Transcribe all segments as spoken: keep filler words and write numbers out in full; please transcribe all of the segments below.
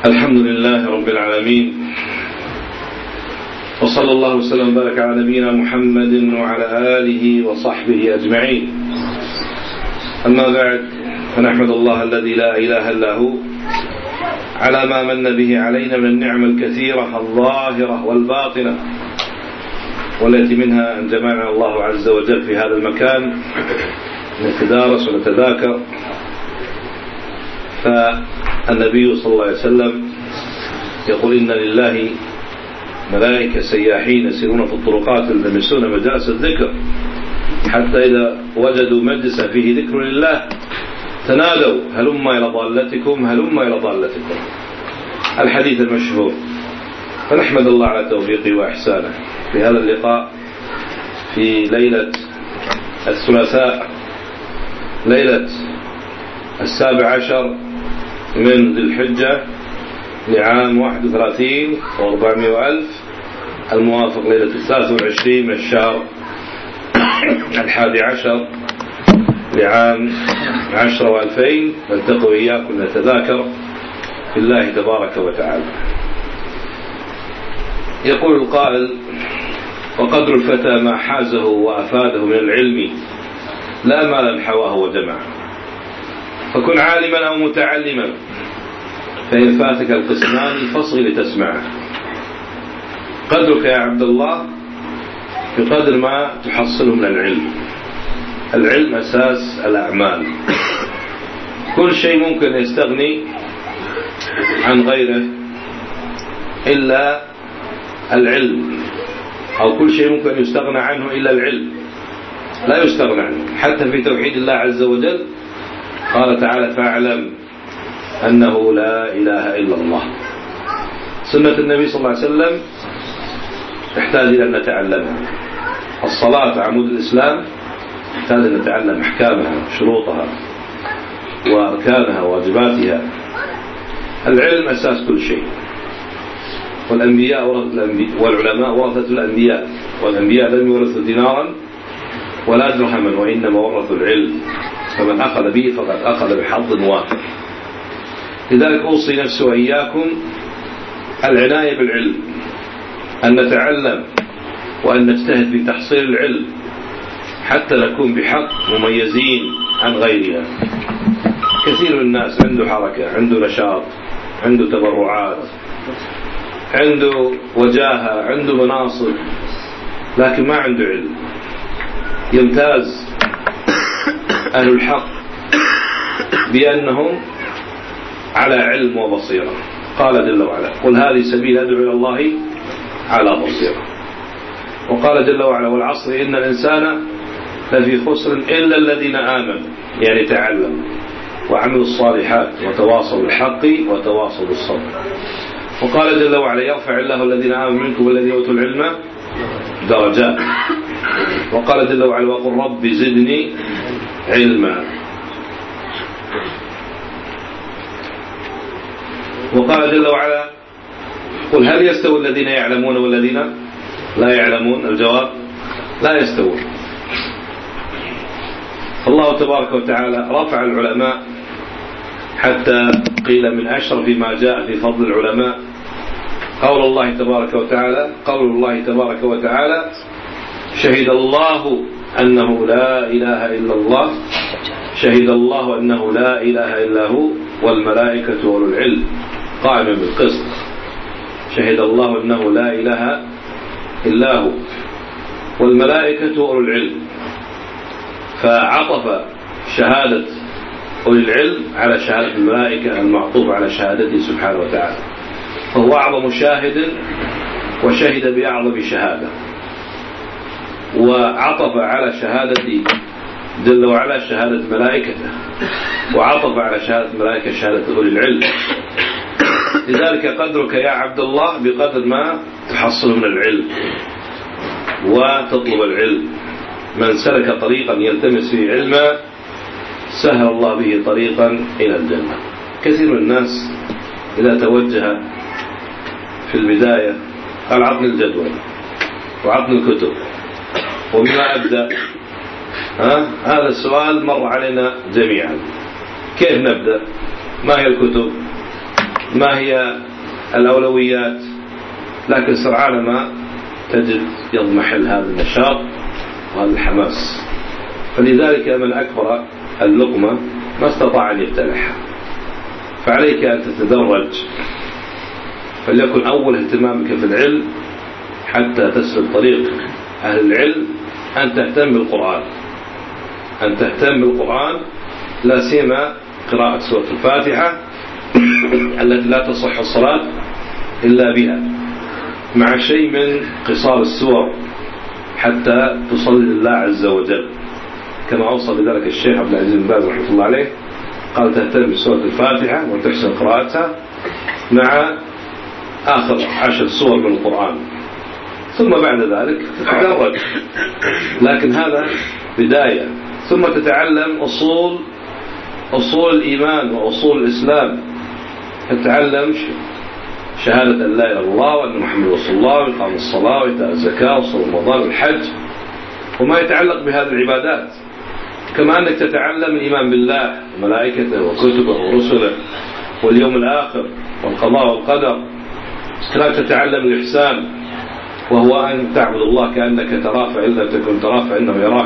الحمد لله رب العالمين، وصلى الله وسلم وبارك على نبينا محمد وعلى آله وصحبه أجمعين. أما بعد، فنحمد الله الذي لا إله إلا هو على ما من به علينا من النعم الكثيرة الظاهرة والباطنة، والتي منها أن جمعنا الله عز وجل في هذا المكان نتدارس ونتذاكر. فالنبي صلى الله عليه وسلم يقول: إن لله ملائكة سياحين يسيرون في الطرقات يلتمسون مجالس الذكر، حتى إذا وجدوا مجلسا فيه ذكر لله تنادوا هلم إلى ضالتكم هلم إلى ضالتكم، الحديث المشهور. فنحمد الله على توفيقه وإحسانه في هذا اللقاء في ليلة الثلاثاء، ليلة السابع عشر من ذي الحجة لعام واحد وثلاثين وأربعمائة وألف، الموافق ليلة الثالث والعشرين من الشهر الحادي عشر لعام عشرة وألفين. نلتقي وإياكم نتذاكر في الله تبارك وتعالى. يقول القائل: وقدر الفتى ما حازه وأفاده من العلم لا مالا حواه وجمعه، فكن عالما أو متعلما، فإن فاتك القسمان فاصغ لتسمعه. قدرك يا عبد الله بقدر ما تحصله من العلم. العلم أساس الأعمال. كل شيء ممكن يستغني عن غيره إلا العلم، أو كل شيء ممكن يستغنى عنه إلا العلم، لا يستغنى عنه. حتى في توحيد الله عز وجل قال تعالى: فاعلم أنه لا إله إلا الله. سنة النبي صلى الله عليه وسلم تحتاج إلى أن نتعلمها. الصلاة عمود الإسلام، تحتاج أن نتعلم أحكامها وشروطها وأركانها وواجباتها. العلم أساس كل شيء. والأنبياء ورثة الأنبياء والعلماء ورثة الأنبياء، والأنبياء لم يورثوا دينارا ولا درهما، وإنما ورثوا العلم، فمن أخذ به فقد أخذ بحظ وافر. لذلك أوصي نفسي وإياكم العناية بالعلم، أن نتعلم وأن نجتهد في تحصيل العلم حتى نكون بحق مميزين عن غيرنا. كثير من الناس عنده حركة، عنده نشاط، عنده تبرعات، عنده وجاهة، عنده مناصب، لكن ما عنده علم. يمتاز أهل الحق بأنهم على علم وبصيرة. قال جل وعلا: قل هذه سبيل أدعو إلى الله على بصيرة. وقال جل وعلا: والعصر إن الإنسان لفي خسر إلا الذين آمنوا، يعني تعلموا وعملوا الصالحات وتواصوا بالحق وتواصوا بالصبر. وقال جل وعلا: يرفع الله الذين آمنوا منكم والذين أوتوا العلم درجات. وقال جل وعلا: وقل رب زدني علما. وقال جل وعلا: قل هل يستوي الذين يعلمون والذين لا يعلمون؟ الجواب: لا يستوون. الله تبارك وتعالى رفع العلماء حتى قيل من أشرف ما جاء في فضل العلماء قول الله تبارك وتعالى قول الله تبارك وتعالى: شهد الله أنه لا إله إلا الله شهد الله أنه لا إله إلا هو والملائكة وأولو العلم قائما بالقسط. شهد الله أنه لا إله إلا هو والملائكة وأولو العلم، فعطف شهادة أولي العلم على شهادة الملائكة المعطوف على شهادته سبحانه وتعالى، فهو أعظم شاهد وشهد بأعظم شهادة. وعطف على شهادة جل وعلا شهادة ملائكته، وعطف على شهادة الملائكة شهادة أولي العلم. لذلك قدرك يا عبد الله بقدر ما تحصل من العلم وتطلب العلم. من سلك طريقا يلتمس فيه علما سهل الله به طريقا إلى الجنة. كثير من الناس إذا توجه في البداية قال: عطني الجدول وعطني الكتب وبما أبدأ. ها؟ هذا السؤال مر علينا جميعا. كيف نبدأ؟ ما هي الكتب؟ ما هي الأولويات، لكن سرعان ما تجد يضمحل هذا النشاط وهذا الحماس. فلذلك من أكبر اللقمة ما استطاع أن يبتلعها. فعليك أن تتدرج، فليكن أول اهتمامك في العلم حتى تسلك طريق أهل العلم أن تهتم بالقرآن، أن تهتم بالقرآن، لا سيما قراءة سورة الفاتحة التي لا تصح الصلاة إلا بها، مع شيء من قصار السور حتى تصلي لله عز وجل، كما أوصى بذلك الشيخ عبد العزيز بن باز رحمه الله عليه، قال تهتم بسورة الفاتحة وتحسن قراءتها مع آخر عشر سور من القرآن، ثم بعد ذلك تتدرج. لكن هذا بداية، ثم تتعلم أصول أصول الإيمان وأصول الإسلام، تتعلم شهادة أن لا إله إلا الله وأن محمد رسول الله وإقام الصلاة وإيتاء الزكاة وصوم رمضان والحج وما يتعلق بهذه العبادات، كما أنك تتعلم الإيمان بالله وملائكته وكتبه ورسله واليوم الآخر والقضاء والقدر. كذلك تتعلم الإحسان، وهو أن تعبد الله كأنك تراه فإن لم تكن تراه فإنه يراك.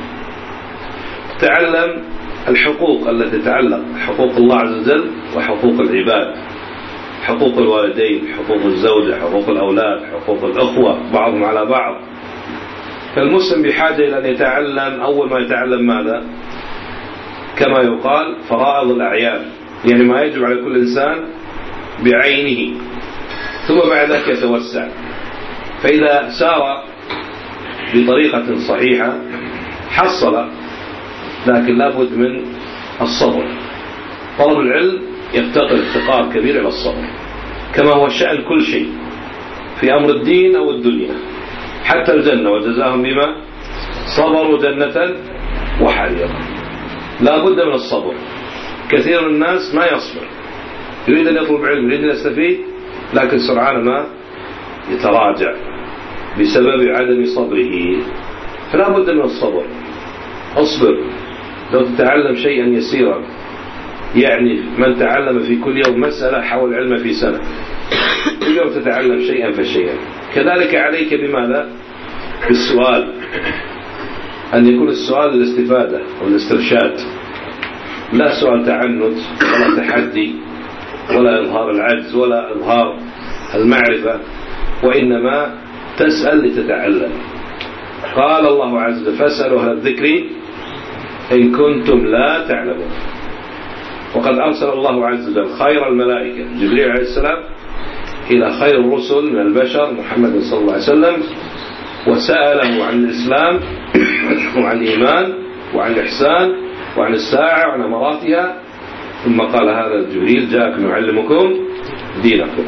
تتعلم الحقوق التي تتعلق حقوق الله عز وجل وحقوق العباد، حقوق الوالدين، حقوق الزوجة، حقوق الأولاد، حقوق الأخوة بعضهم على بعض. فالمسلم بحاجة إلى أن يتعلم، أول ما يتعلم ماذا؟ كما يقال فرائض الأعيان، يعني ما يجب على كل إنسان بعينه، ثم بعد ذلك يتوسع. فإذا سار بطريقة صحيحة حصل، لكن لا بد من الصبر. طلب العلم يفتقر افتقار كبير إلى الصبر، كما هو شأن كل شيء في أمر الدين أو الدنيا، حتى الجنة وجزاهم بما صبروا جنة وحريرا. لا بد من الصبر. كثير من الناس ما يصبر، يريد أن يطلب علم، يريد أن يستفيد، لكن سرعان ما يتراجع بسبب عدم صبره. فلا بد من الصبر. اصبر. لو تتعلم شيئا يسيرا، يعني من تعلم في كل يوم مسألة حول العلم في سنة، كل يوم تتعلم شيئا فشيئا. كذلك عليك بماذا؟ بالسؤال، أن يكون السؤال للاستفادة والاسترشاد، لا سؤال تعنت ولا تحدي ولا إظهار العجز ولا إظهار المعرفة، وإنما تسأل لتتعلم. قال الله عز وجل فاسألوا أهل الذكر إن كنتم لا تعلمون. وقد أرسل الله عز وجل خير الملائكة جبريل عليه السلام إلى خير الرسل من البشر محمد صلى الله عليه وسلم، وسأله عن الإسلام وعن الإيمان وعن الإحسان وعن الساعة وعن أمراتها، ثم قال هذا جبريل جاءكم يعلمكم دينكم.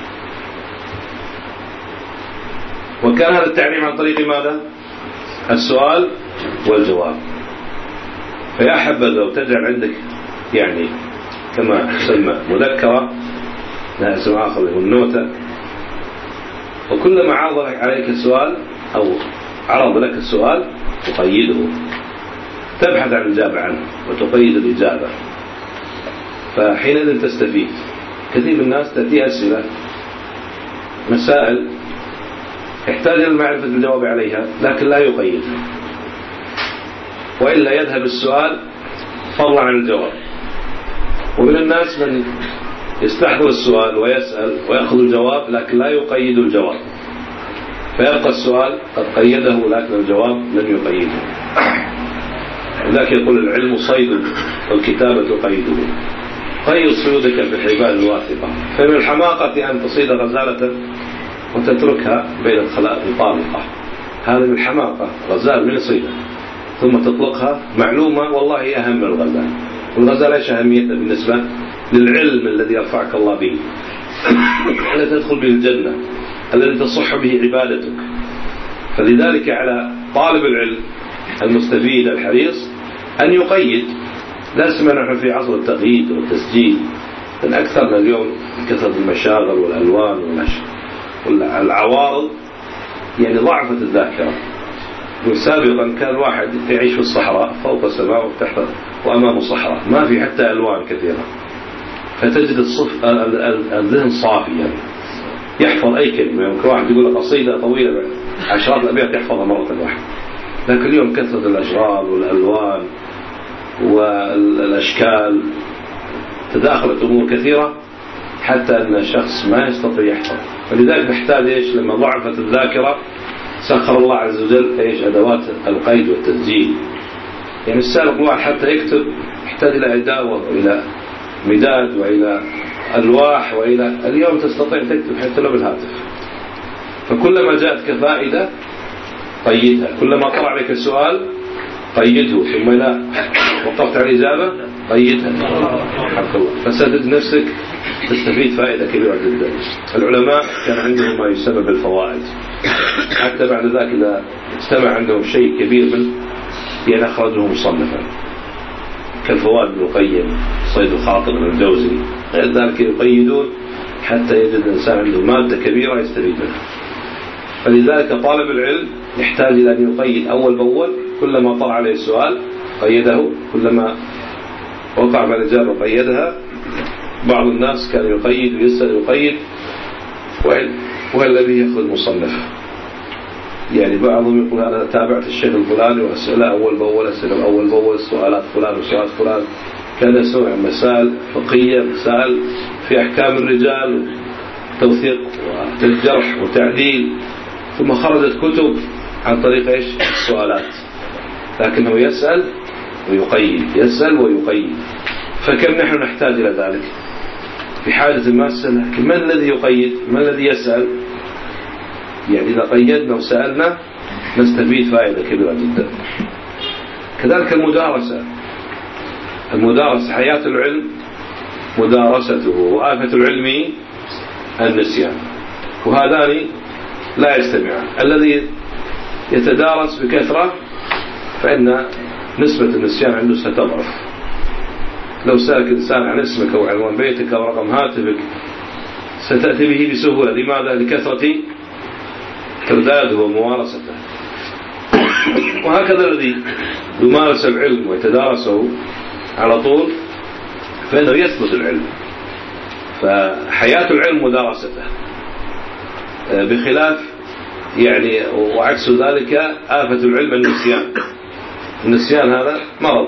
وكان هذا التعليم عن طريق ماذا؟ السؤال والجواب. فيا حبذا لو تجعل عندك يعني كما تسمى مذكرة لها اسم آخر يقول نوتة، وكلما عرض عليك السؤال أو عرض لك السؤال تقيده، تبحث عن الإجابة عنه وتقيد الإجابة، فحينئذ تستفيد. كثير من الناس تأتي أسئلة مسائل يحتاج إلى معرفة الجواب عليها لكن لا يقيدها، وإلا يذهب السؤال فضلا عن الجواب. ومن الناس من يستحضر السؤال ويسأل ويأخذ الجواب لكن لا يقيد الجواب، فيبقى السؤال قد قيده لكن الجواب لم يقيده. لذلك يقول العلم صيد والكتابة قيده. قيد صيودك في الحبال الواثقة. فمن الحماقة أن تصيد غزالة وتتركها بين الخلائق طالقة، هذا من الحماقة. غزال من يصيدها ثم تطلقها، معلومة والله أهم من الغزال. والغزال ايش أهميتها بالنسبة للعلم الذي يرفعك الله به، الذي تدخل به الجنة، الذي تصح به عبادتك. فلذلك على طالب العلم المستفيد الحريص أن يقيد. لا سيما نحن في عصر التقييد والتسجيل، من أكثرنا اليوم كثرة المشاغل والألوان والعوارض، يعني ضعفت الذاكرة. سابقا كان الواحد يعيش في الصحراء فوق السماء وتحت وأمامه صحراء، ما في حتى ألوان كثيرة، فتجد الصف الذهن صافي يعني يحفظ أي كلمة. يمكن واحد يقول لك قصيدة طويلة عشرات الأبيات يحفظها مرة واحدة، لكن اليوم كثرة الأشغال والألوان والأشكال تداخلت أمور كثيرة حتى أن الشخص ما يستطيع يحفظ. فلذلك نحتاج إيش لما ضعفت الذاكرة سخر الله عز وجل إيش أدوات القيد والتسجيل. يعني السابق الواحد حتى يكتب يحتاج إلى إداوة وإلى مداد وإلى ألواح وإلى، اليوم تستطيع تكتب حتى لو بالهاتف. فكلما جاءتك فائدة قيدها، كلما طلع عليك السؤال قيده، ثم لا وقفت على الإجابة قيدها حق الله، فستجد نفسك تستفيد فائدة كبيرة جدا. العلماء كان عندهم ما يسمى بالفوائد، حتى بعد ذلك إذا اجتمع عندهم شيء كبير من يعني أخرجه مصنفا كالفوائد ابن القيم، صيد الخاطر ابن الجوزي، غير ذلك يقيدون حتى يجد الإنسان عنده مادة كبيرة يستفيد منها. فلذلك طالب العلم يحتاج إلى أن يقيد أول بأول، كلما طلع عليه السؤال قيده، كلما وقع من الإجابة قيدها. بعض الناس كان يقيد ويسأل ويقيد وهو الذي يأخذ مصنف. يعني بعضهم يقول أنا تابعت الشيخ الفلاني وأسئلة أول بأول، أسئلة أول بأول، سؤالات فلان وسؤالات فلان، كان يسمع مسائل فقهية، مسائل في أحكام الرجال توثيق وجرح وتعديل، ثم خرجت كتب عن طريق إيش السؤالات، لكنه يسأل ويقيد، يسأل ويقيد. فكم نحن نحتاج إلى ذلك، بحاجة الماسة. لكن من الذي يقيد؟ من الذي يسأل؟ يعني إذا قيدنا وسألنا نستفيد فائدة كبيرة جدا. كذلك المدارسة، المدارسة حياة العلم مدارسته، وآفة العلم النسيان، وهذان لا يجتمعان. الذي يتدارس بكثرة فإن نسبة النسيان عنده ستضعف. لو سألك إنسان عن اسمك أو عنوان بيتك أو رقم هاتفك ستأتي به بسهولة. لماذا؟ لكثرة ترداده وممارسته. وهكذا الذي يمارس العلم ويتدارسه على طول فإنه يثبت العلم. فحياة العلم مدارسته، بخلاف يعني وعكس ذلك آفة العلم النسيان. النسيان هذا مرض،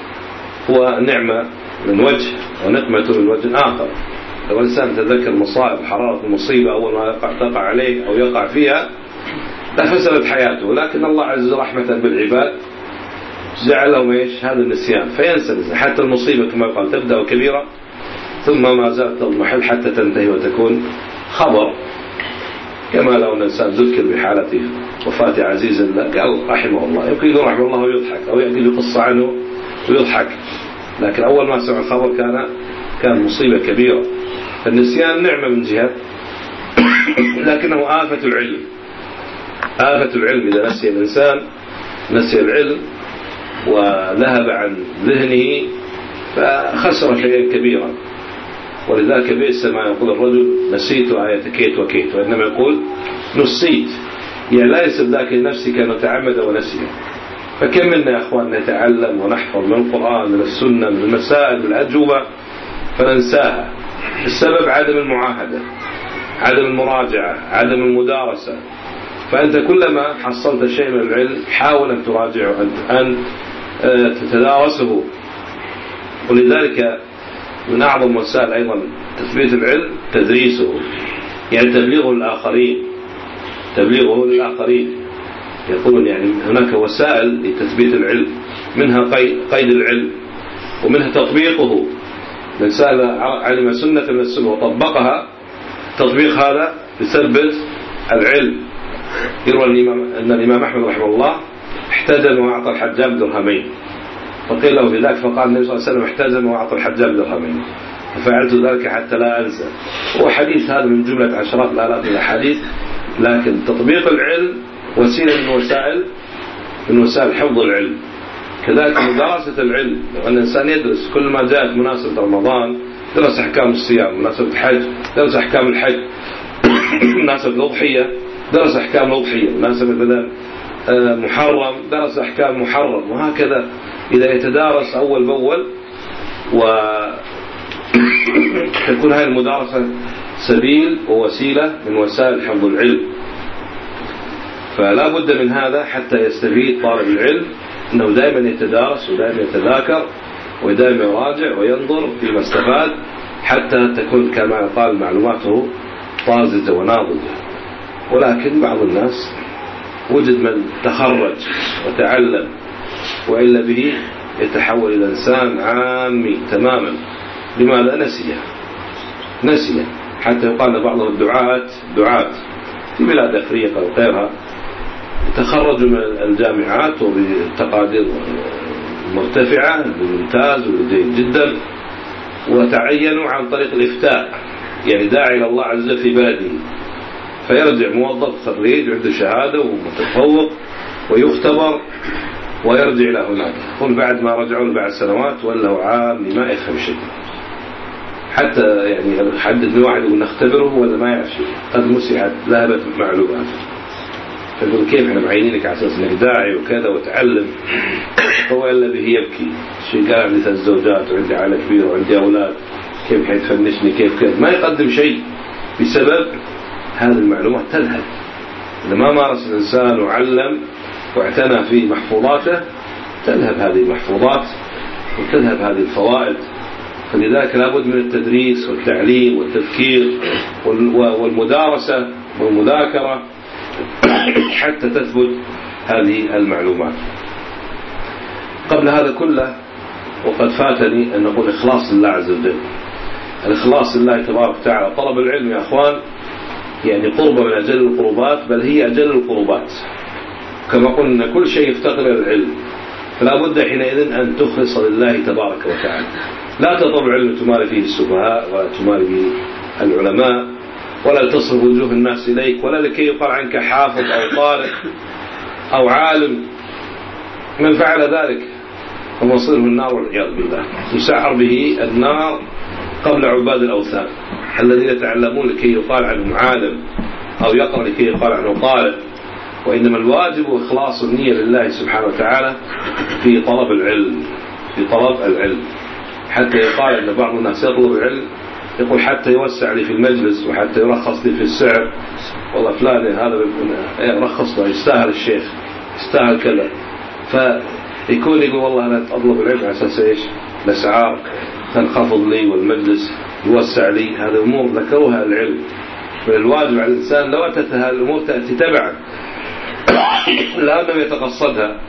هو نعمة من وجه ونقمة من وجه آخر. لو الإنسان تذكر مصائب حرارة المصيبة أول ما يقع تقع عليه أو يقع فيها فسدت حياته، لكن الله عز وجل رحمة بالعباد جعلهم إيش هذا النسيان فينسى. حتى المصيبة كما قال تبدأ كبيرة ثم ما زالت تضمحل حتى تنتهي وتكون خبر. كما لو أن الإنسان ذكر بحالة وفاة عزيز له قال رحمه الله، يمكن يقول رحمه الله ويضحك، أو يأتي بقصة عنه ويضحك، لكن أول ما سمع الخبر كان كان مصيبة كبيرة. فالنسيان نعمة من جهة، لكنه آفة العلم. آفة العلم إذا نسي الإنسان نسي العلم وذهب عن ذهنه فخسر شيئا كبيرا. ولذلك بئس ما يقول الرجل نسيت آية كيت وكيت، وإنما يقول نسيت، يعني لا يسب ذاك لنفسه كأنه تعمد ونسي. فكم منا يا أخوان نتعلم ونحفظ من القرآن من السنة من المسائل من الأجوبة فننساها، السبب عدم المعاهدة، عدم المراجعة، عدم المدارسة. فأنت كلما حصلت شيء من العلم حاول أن تراجعه، أن تتدارسه. ولذلك من أعظم وسائل أيضا تثبيت العلم تدريسه، يعني تبليغه للآخرين، تبليغه للآخرين. يقولون يعني هناك وسائل لتثبيت العلم، منها قيد العلم ومنها تطبيقه. الإنسان علم سنة من السنة وطبقها، تطبيق هذا يثبت العلم. يروى أن الإمام أحمد رحمه الله احتجم وأعطى الحجام درهمين، فقيل له بذلك فقال النبي صلى الله عليه وسلم احتجم وأعطى الحجام درهمين، ففعلت ذلك حتى لا أنسى. هو حديث هذا من جملة عشرات الآلاف من الأحاديث، لكن تطبيق العلم وسيلة من وسائل من وسائل حفظ العلم. كذلك مدارسة العلم، لو أن الإنسان يدرس كل ما جاءت مناسبة رمضان درس أحكام الصيام، مناسبة الحج درس أحكام الحج، مناسبة الأضحية درس أحكام الأضحية، مناسبة مثلا محرم درس أحكام محرم، وهكذا إذا يتدارس أول بأول. و تكون هذه المدارسة سبيل ووسيلة من وسائل حفظ العلم. فلا بد من هذا حتى يستفيد طالب العلم أنه دائما يتدارس ودائما يتذاكر ودائما يراجع وينظر فيما استفاد حتى تكون كما قال معلوماته طازجة وناضجة. ولكن بعض الناس وجد من تخرج وتعلم وإلا به يتحول إلى إنسان عامي تماما. لماذا؟ نسي نسي حتى يقال بعض الدعاة دعاة في بلاد أفريقيا وغيرها تخرجوا من الجامعات وبتقادير مرتفعة بالممتاز وجيد جدا وتعينوا عن طريق الإفتاء، يعني داعي إلى الله عز وجل في بلده، فيرجع موظف خريج عنده شهادة ومتفوق ويختبر ويرجع إلى هناك. يقول بعد ما رجعوا بعد سنوات ولا عامي ما يفهم شيء، حتى يعني حدد واحد يقول نختبره ولا ما يعرف شيء، قد مسحت ذهبت معلومات. فيقول كيف احنا معينينك على اساس انك داعي وكذا وتعلم؟ هو الا به يبكي. الشيء قال عندي ثلاث زوجات وعندي عائله كبيره وعندي اولاد، كيف حيتفنشني كيف كذا؟ ما يقدم شيء بسبب هذه المعلومات تذهب. إذا ما مارس الإنسان وعلم واعتنى في محفوظاته تذهب هذه المحفوظات وتذهب هذه الفوائد. فلذلك لابد من التدريس والتعليم والتذكير والمدارسة والمذاكرة حتى تثبت هذه المعلومات. قبل هذا كله وقد فاتني أن نقول إخلاص لله عز وجل. الإخلاص لله تبارك وتعالى. طلب العلم يا أخوان يعني قربة من أجل القربات، بل هي أجل القربات. كما قلنا كل شيء يفتقر إلى العلم، فلا بد حينئذ أن تخلص لله تبارك وتعالى. لا تطلب علم تماري فيه السفهاء ولا تماري فيه العلماء ولا تصرف وجوه الناس إليك ولا لكي يقال عنك حافظ أو طارق أو عالم. من فعل ذلك فمصيره النار والعياذ بالله، يسعر به النار قبل عباد الأوثان الذين يتعلمون لكي يقال عنهم عالم أو يقرأ لكي يقال عنه طالب. وإنما الواجب إخلاص النية لله سبحانه وتعالى في طلب العلم في طلب العلم حتى يقال أن بعض الناس يطلب العلم يقول حتى يوسع لي في المجلس وحتى يرخص لي في السعر، والله فلان هذا يرخص له يستاهل الشيخ يستاهل كذا، فيكون يقول والله أنا أطلب العلم على أساس إيش؟ الأسعار تنخفض لي والمجلس يوسع لي. هذا أمور ذكروها العلم. فالواجب على الإنسان لو أتت هذه الأمور تأتي تبعا لا أنه يتقصدها.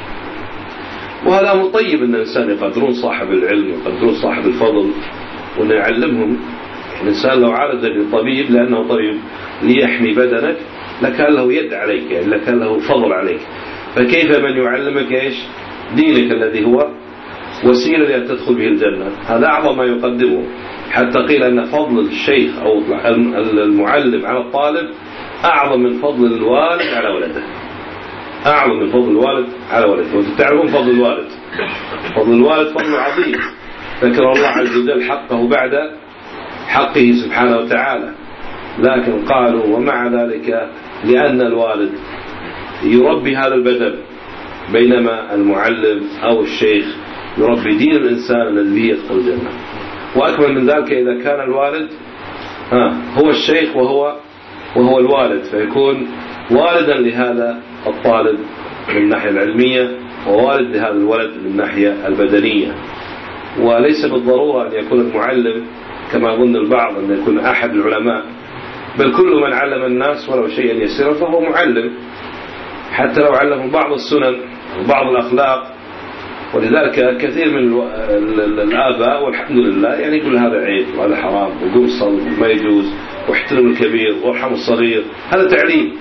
وهذا أمر طيب أن الإنسان يقدرون صاحب العلم ويقدرون صاحب الفضل وأن يعلمهم. الإنسان لو عالج بالطبيب لأنه طبيب ليحمي بدنك لكان له يد عليك، يعني لكان له فضل عليك، فكيف من يعلمك إيش؟ دينك الذي هو وسيلة لأن تدخل به الجنة. هذا أعظم ما يقدمه. حتى قيل أن فضل الشيخ أو المعلم على الطالب أعظم من فضل الوالد على ولده، أعظم من فضل الوالد على ولده. وأنتم تعرفون فضل الوالد، فضل الوالد فضل عظيم. ذكر الله عز وجل حقه بعد حقه سبحانه وتعالى، لكن قالوا ومع ذلك لأن الوالد يربي هذا البدن بينما المعلم أو الشيخ يربي دين الإنسان الذي يدخل الجنة. وأكمل من ذلك إذا كان الوالد ها هو الشيخ وهو وهو الوالد، فيكون والدا لهذا الطالب من الناحية العلمية ووالد لهذا الولد من الناحية البدنية. وليس بالضرورة أن يكون المعلم كما يظن البعض أن يكون أحد العلماء، بل كل من علم الناس ولو شيئا يسيرا فهو معلم، حتى لو علمهم بعض السنن وبعض الأخلاق. ولذلك كثير من الآباء والحمد لله يعني يقول هذا عيب وهذا حرام وقوم صل وما يجوز واحترم الكبير وارحم الصغير، هذا تعليم.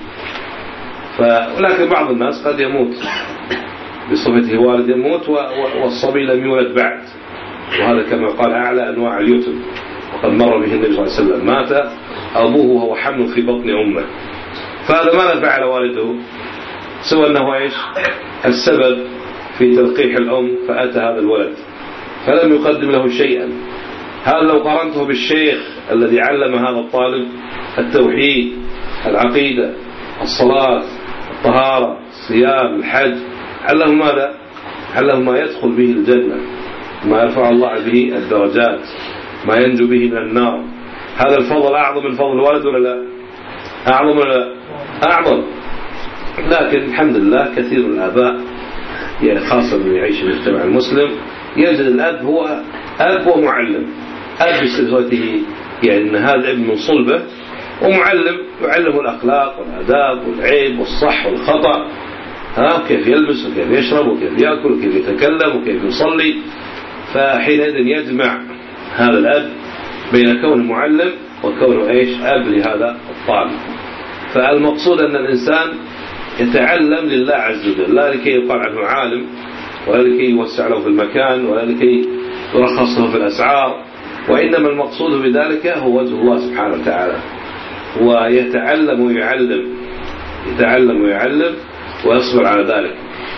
ولكن بعض الناس قد يموت بصفته والد يموت والصبي لم يولد بعد، وهذا كما قال أعلى أنواع اليتم، وقد مر به النبي صلى الله عليه وسلم مات أبوه وهو حمل في بطن أمه. فهذا ماذا فعل والده سوى أنه إيش؟ السبب في تلقيح الأم، فأتى هذا الولد فلم يقدم له شيئا. هذا لو قارنته بالشيخ الذي علم هذا الطالب التوحيد العقيدة الصلاة الطهارة الصيام الحج، علم ماذا؟ علم ما يدخل به الجنة، ما يرفع الله به الدرجات. ما ينجو به من النار. هذا الفضل أعظم من فضل الولد ولا لا؟ أعظم ولا لا؟ أعظم. لكن الحمد لله كثير من الآباء يعني خاصة من يعيش في المجتمع المسلم يجد الأب هو أب ومعلم. أب بصفته يعني أن هذا الابن من صلبه، ومعلم يعلم الأخلاق والآداب والعيب والصح والخطأ، ها كيف يلبس وكيف يشرب وكيف يأكل وكيف يتكلم وكيف يصلي. فحينئذ يجمع هذا الأب بين كونه معلم وكونه إيش أب لهذا الطالب. فالمقصود أن الإنسان يتعلم لله عز وجل، لا لكي يقال عنه عالم، ولا لكي يوسع له في المكان، ولا لكي يرخص له في الأسعار، وإنما المقصود بذلك هو وجه الله سبحانه وتعالى. ويتعلم ويعلم، يتعلم ويعلم ويصبر على ذلك.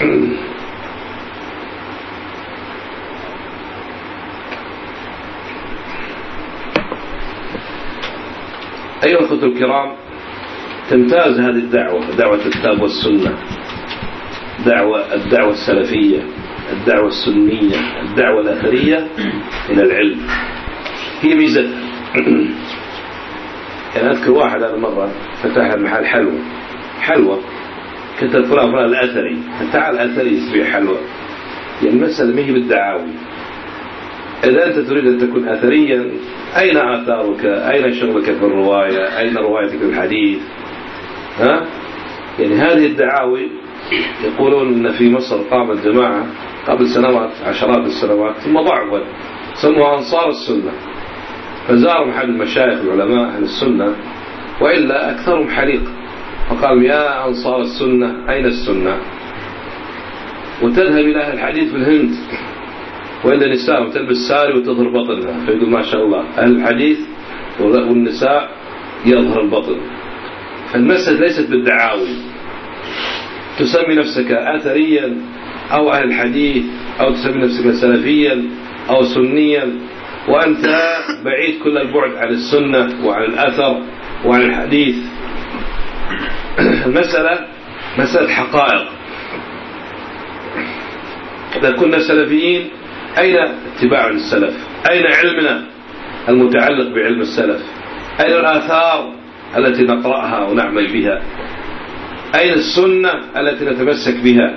أيها الأخوة الكرام، تمتاز هذه الدعوة، دعوة الكتاب والسنة، دعوة الدعوة السلفية، الدعوة السنية، الدعوة الأثرية إلى العلم، هي ميزتها. يعني أذكر واحد هذا مرة فتح محل حلوة حلوة كتب فلان فلان الأثري، تعال أثري يسبيع حلوة. يعني المسألة ما هي بالدعاوي. إذا أنت تريد أن تكون أثريا، أين آثارك؟ أين شغلك في الرواية؟ أين روايتك في الحديث؟ ها؟ يعني هذه الدعاوي يقولون أن في مصر قامت جماعة قبل سنوات، عشرات السنوات، ثم ضعفت، سموها أنصار السنة. فزاروا أحد المشايخ العلماء أهل السنة، وإلا أكثرهم حليق، فقالوا يا أنصار السنة أين السنة؟ وتذهب إلى أهل الحديث في الهند، وإلا نساء تلبس ساري وتظهر بطنها، فيقول ما شاء الله أهل الحديث والنساء يظهر البطن. فالمسألة ليست بالدعاوي، تسمي نفسك أثريا أو أهل الحديث، أو تسمي نفسك سلفيا أو سنيا، وأنت بعيد كل البعد عن السنة وعن الأثر وعن الحديث. المسألة مسألة حقائق. إذا كنا سلفيين، أين اتباع للسلف؟ أين علمنا المتعلق بعلم السلف؟ أين الآثار التي نقرأها ونعمل بها؟ أين السنة التي نتمسك بها؟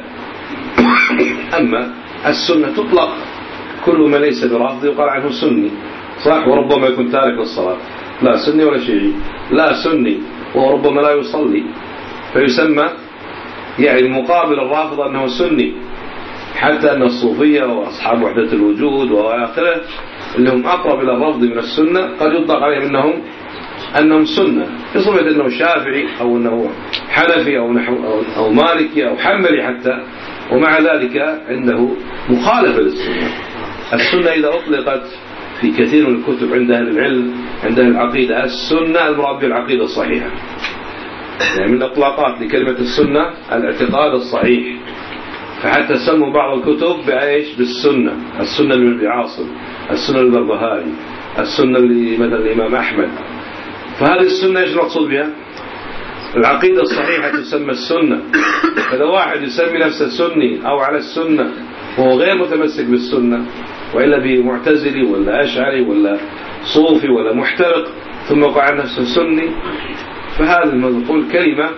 أما السنة تطلق، كل ما ليس برافض يقال عنه سني، صح؟ وربما يكون تارك للصلاة، لا سني ولا شيعي، لا سني وربما لا يصلي، فيسمى يعني مقابل الرافض أنه سني. حتى أن الصوفية وأصحاب وحدة الوجود وآخره اللي هم أقرب إلى الرفض من السنة قد يطلق عليهم أنهم أنهم سنة، بصفة أنه شافعي أو أنه حنفي أو, نحو أو, أو مالكي أو حنبلي حتى، ومع ذلك عنده مخالفة للسنة. السنة إذا أطلقت في كثير من الكتب عند أهل العلم، عند أهل العقيدة، السنة المراد بالعقيدة الصحيحة. يعني من الإطلاقات لكلمة السنة الاعتقاد الصحيح. فحتى سموا بعض الكتب بأيش؟ بالسنة. السنة لابن عاصم، السنة للبربهاري، السنة لمثلا الإمام أحمد. فهذه السنة إيش المقصود بها؟ العقيدة الصحيحة تسمى السنة. فإذا واحد يسمي نفسه سني أو على السنة وهو غير متمسك بالسنة، وإلا بمعتزلي ولا أشعري ولا صوفي ولا محترق، ثم يقع نفسه سني، فهذا نقول كلمة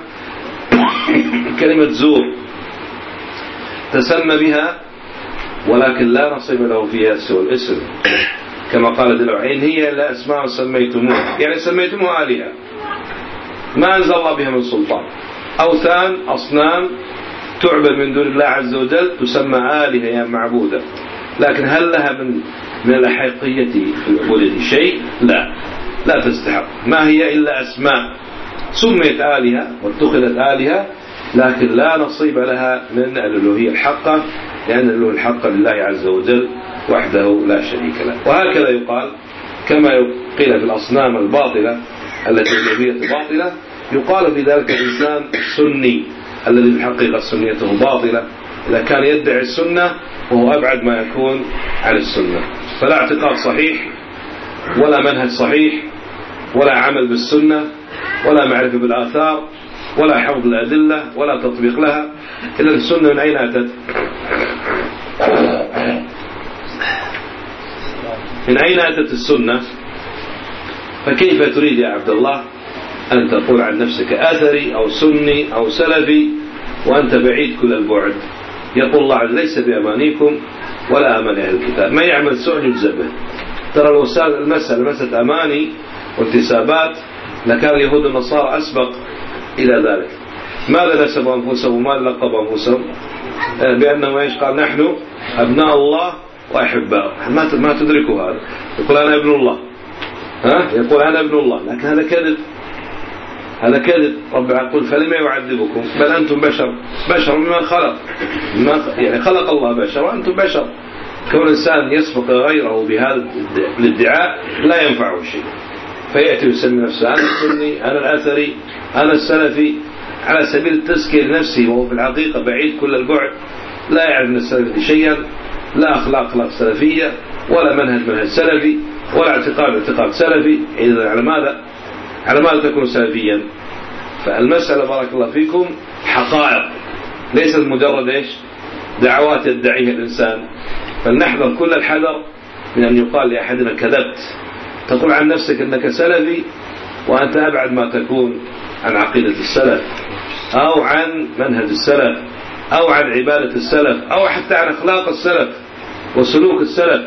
كلمة زور تسمى بها، ولكن لا نصيب له فيها سوى الاسم. كما قال جل وعلا: إن هي إلا أسماء سميتموها، يعني سميتموها آلهة ما أنزل الله بها من سلطان، أوثان أصنام تعبد من دون الله عز وجل تسمى آلهة يا معبودة، لكن هل لها من من الأحقية في العبودية شيء؟ لا، لا تستحق. ما هي إلا أسماء سميت آلهة واتخذت آلهة، لكن لا نصيب لها من الألوهية الحقة، لأن الألوهية الحقة لله عز وجل وحده لا شريك له. وهكذا يقال كما قيل في الأصنام الباطلة التي الألوهية باطلة، يقال في ذلك الإنسان السني الذي في الحقيقة سنيته باطلة، إذا كان يدعي السنة وهو أبعد ما يكون عن السنة. فلا اعتقاد صحيح ولا منهج صحيح ولا عمل بالسنة ولا معرفة بالآثار ولا حفظ الأدلة ولا تطبيق لها. إلا السنة من أين أتت؟ من أين أتت السنة؟ فكيف تريد يا عبد الله أن تقول عن نفسك أثري أو سني أو سلفي وأنت بعيد كل البعد؟ يقول الله عز وجل ليس بأمانيكم ولا أمان أهل الكتاب، ما يعمل سوء يجزى به. ترى لو المسألة مسألة أماني وانتسابات لكان اليهود والنصارى أسبق إلى ذلك. ماذا نسبوا أنفسهم وما لقبوا أنفسهم؟ بأنهم إيش؟ قال نحن أبناء الله وأحباؤه. ما ما تدركوا هذا. يقول أنا ابن الله، ها يقول أنا ابن الله، لكن هذا كذب، هذا كذب. رب يقول فلما يعذبكم بل أنتم بشر، بشر مما خلق، مما يعني خلق الله بشر وأنتم بشر. كون الإنسان يسبق غيره بهذا الادعاء لا ينفعه شيء، فيأتي ويسمي نفسه أنا السني، أنا الأثري، أنا السلفي على سبيل التزكية لنفسه، وهو في الحقيقة بعيد كل البعد، لا يعرف من السلف شيئا، لا أخلاق أخلاق سلفية، ولا منهج منهج سلفي، ولا اعتقاد اعتقاد سلفي. إذا على ماذا على ماذا تكون سلفيا؟ فالمسألة بارك الله فيكم حقائق، ليست مجرد إيش؟ دعوات يدعيها الإنسان. فلنحذر كل الحذر من أن يقال لأحدنا كذبت. تقول عن نفسك أنك سلفي وأنت أبعد ما تكون عن عقيدة السلف أو عن منهج السلف أو عن عبادة السلف أو حتى عن أخلاق السلف وسلوك السلف،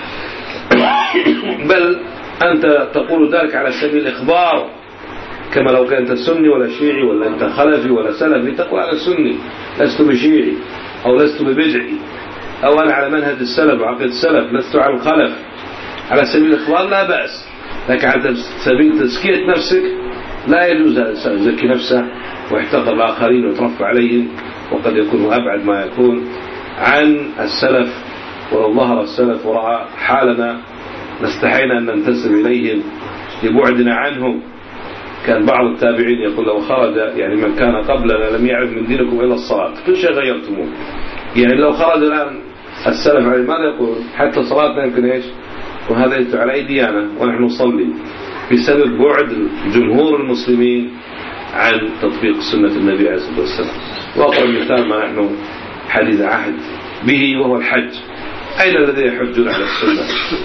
بل أنت تقول ذلك على سبيل الإخبار، كما لو كنت سني ولا شيعي ولا أنت خلفي ولا سلفي تقول أنا سني لست بشيعي أو لست ببدعي، أو أنا على منهج السلف وعقيدة السلف لست على الخلف. على سبيل الإخبار لا بأس، لكن على سبيل تزكية نفسك لا يجوز الإنسان يزكي نفسه ويحتقر الآخرين ويترفع عليهم، وقد يكون أبعد ما يكون عن السلف. ولو ظهر السلف ورأى حالنا نستحينا أن ننتسب إليهم لبعدنا عنهم. كان بعض التابعين يقول لو خرج يعني من كان قبلنا لم يعرف من دينكم إلا الصلاة، كل شيء غيرتموه. يعني لو خرج الآن السلف عليه ماذا يقول؟ حتى صلاتنا يمكن إيش؟ وهذا يدل على أيدينا ونحن نصلي بسبب بعد جمهور المسلمين عن تطبيق سنة النبي عليه الصلاة والسلام. وأقرب مثال ما نحن حديث عهد به وهو الحج. أين الذي يحجون على السنة؟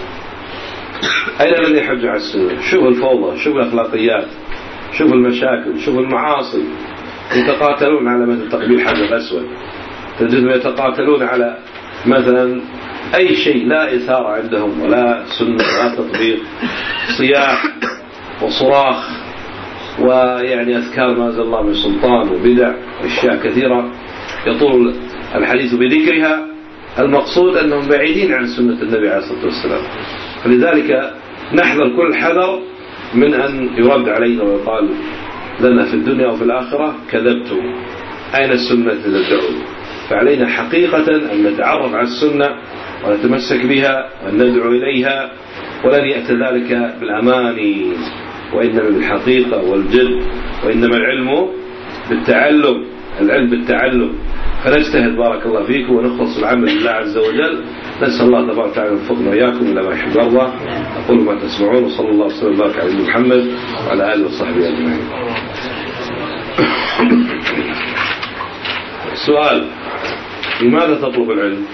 أين الذي يحج على السنة؟ شوف الفوضى، شوف الأخلاقيات، شوف المشاكل، شوف المعاصي. يتقاتلون على مثل تقبيل حجر الأسود، تجدهم يتقاتلون على مثلا أي شيء لا إثارة عندهم ولا سنة ولا تطبيق، صياح وصراخ ويعني أذكار ما أنزل الله من سلطان وبدع أشياء كثيرة يطول الحديث بذكرها. المقصود أنهم بعيدين عن سنة النبي عليه الصلاة والسلام. فلذلك نحذر كل الحذر من أن يرد علينا ويقال لنا في الدنيا وفي الآخرة كذبتم، أين السنة تدعون؟ فعلينا حقيقة أن نتعرف على السنة ونتمسك بها وأن ندعو إليها، ولن يأتي ذلك بالأماني، وإنما بالحقيقة والجد، وإنما العلم بالتعلم، العلم بالتعلم. فنجتهد بارك الله فيكم ونخلص العمل لله عز وجل. نسأل الله تبارك وتعالى أن يوفقنا وإياكم إلى ما يحب ويرضى. أقول ما تسمعون، وصلى الله وسلم وبارك على محمد وعلى آله وصحبه أجمعين. سؤال: لماذا تطلب العلم؟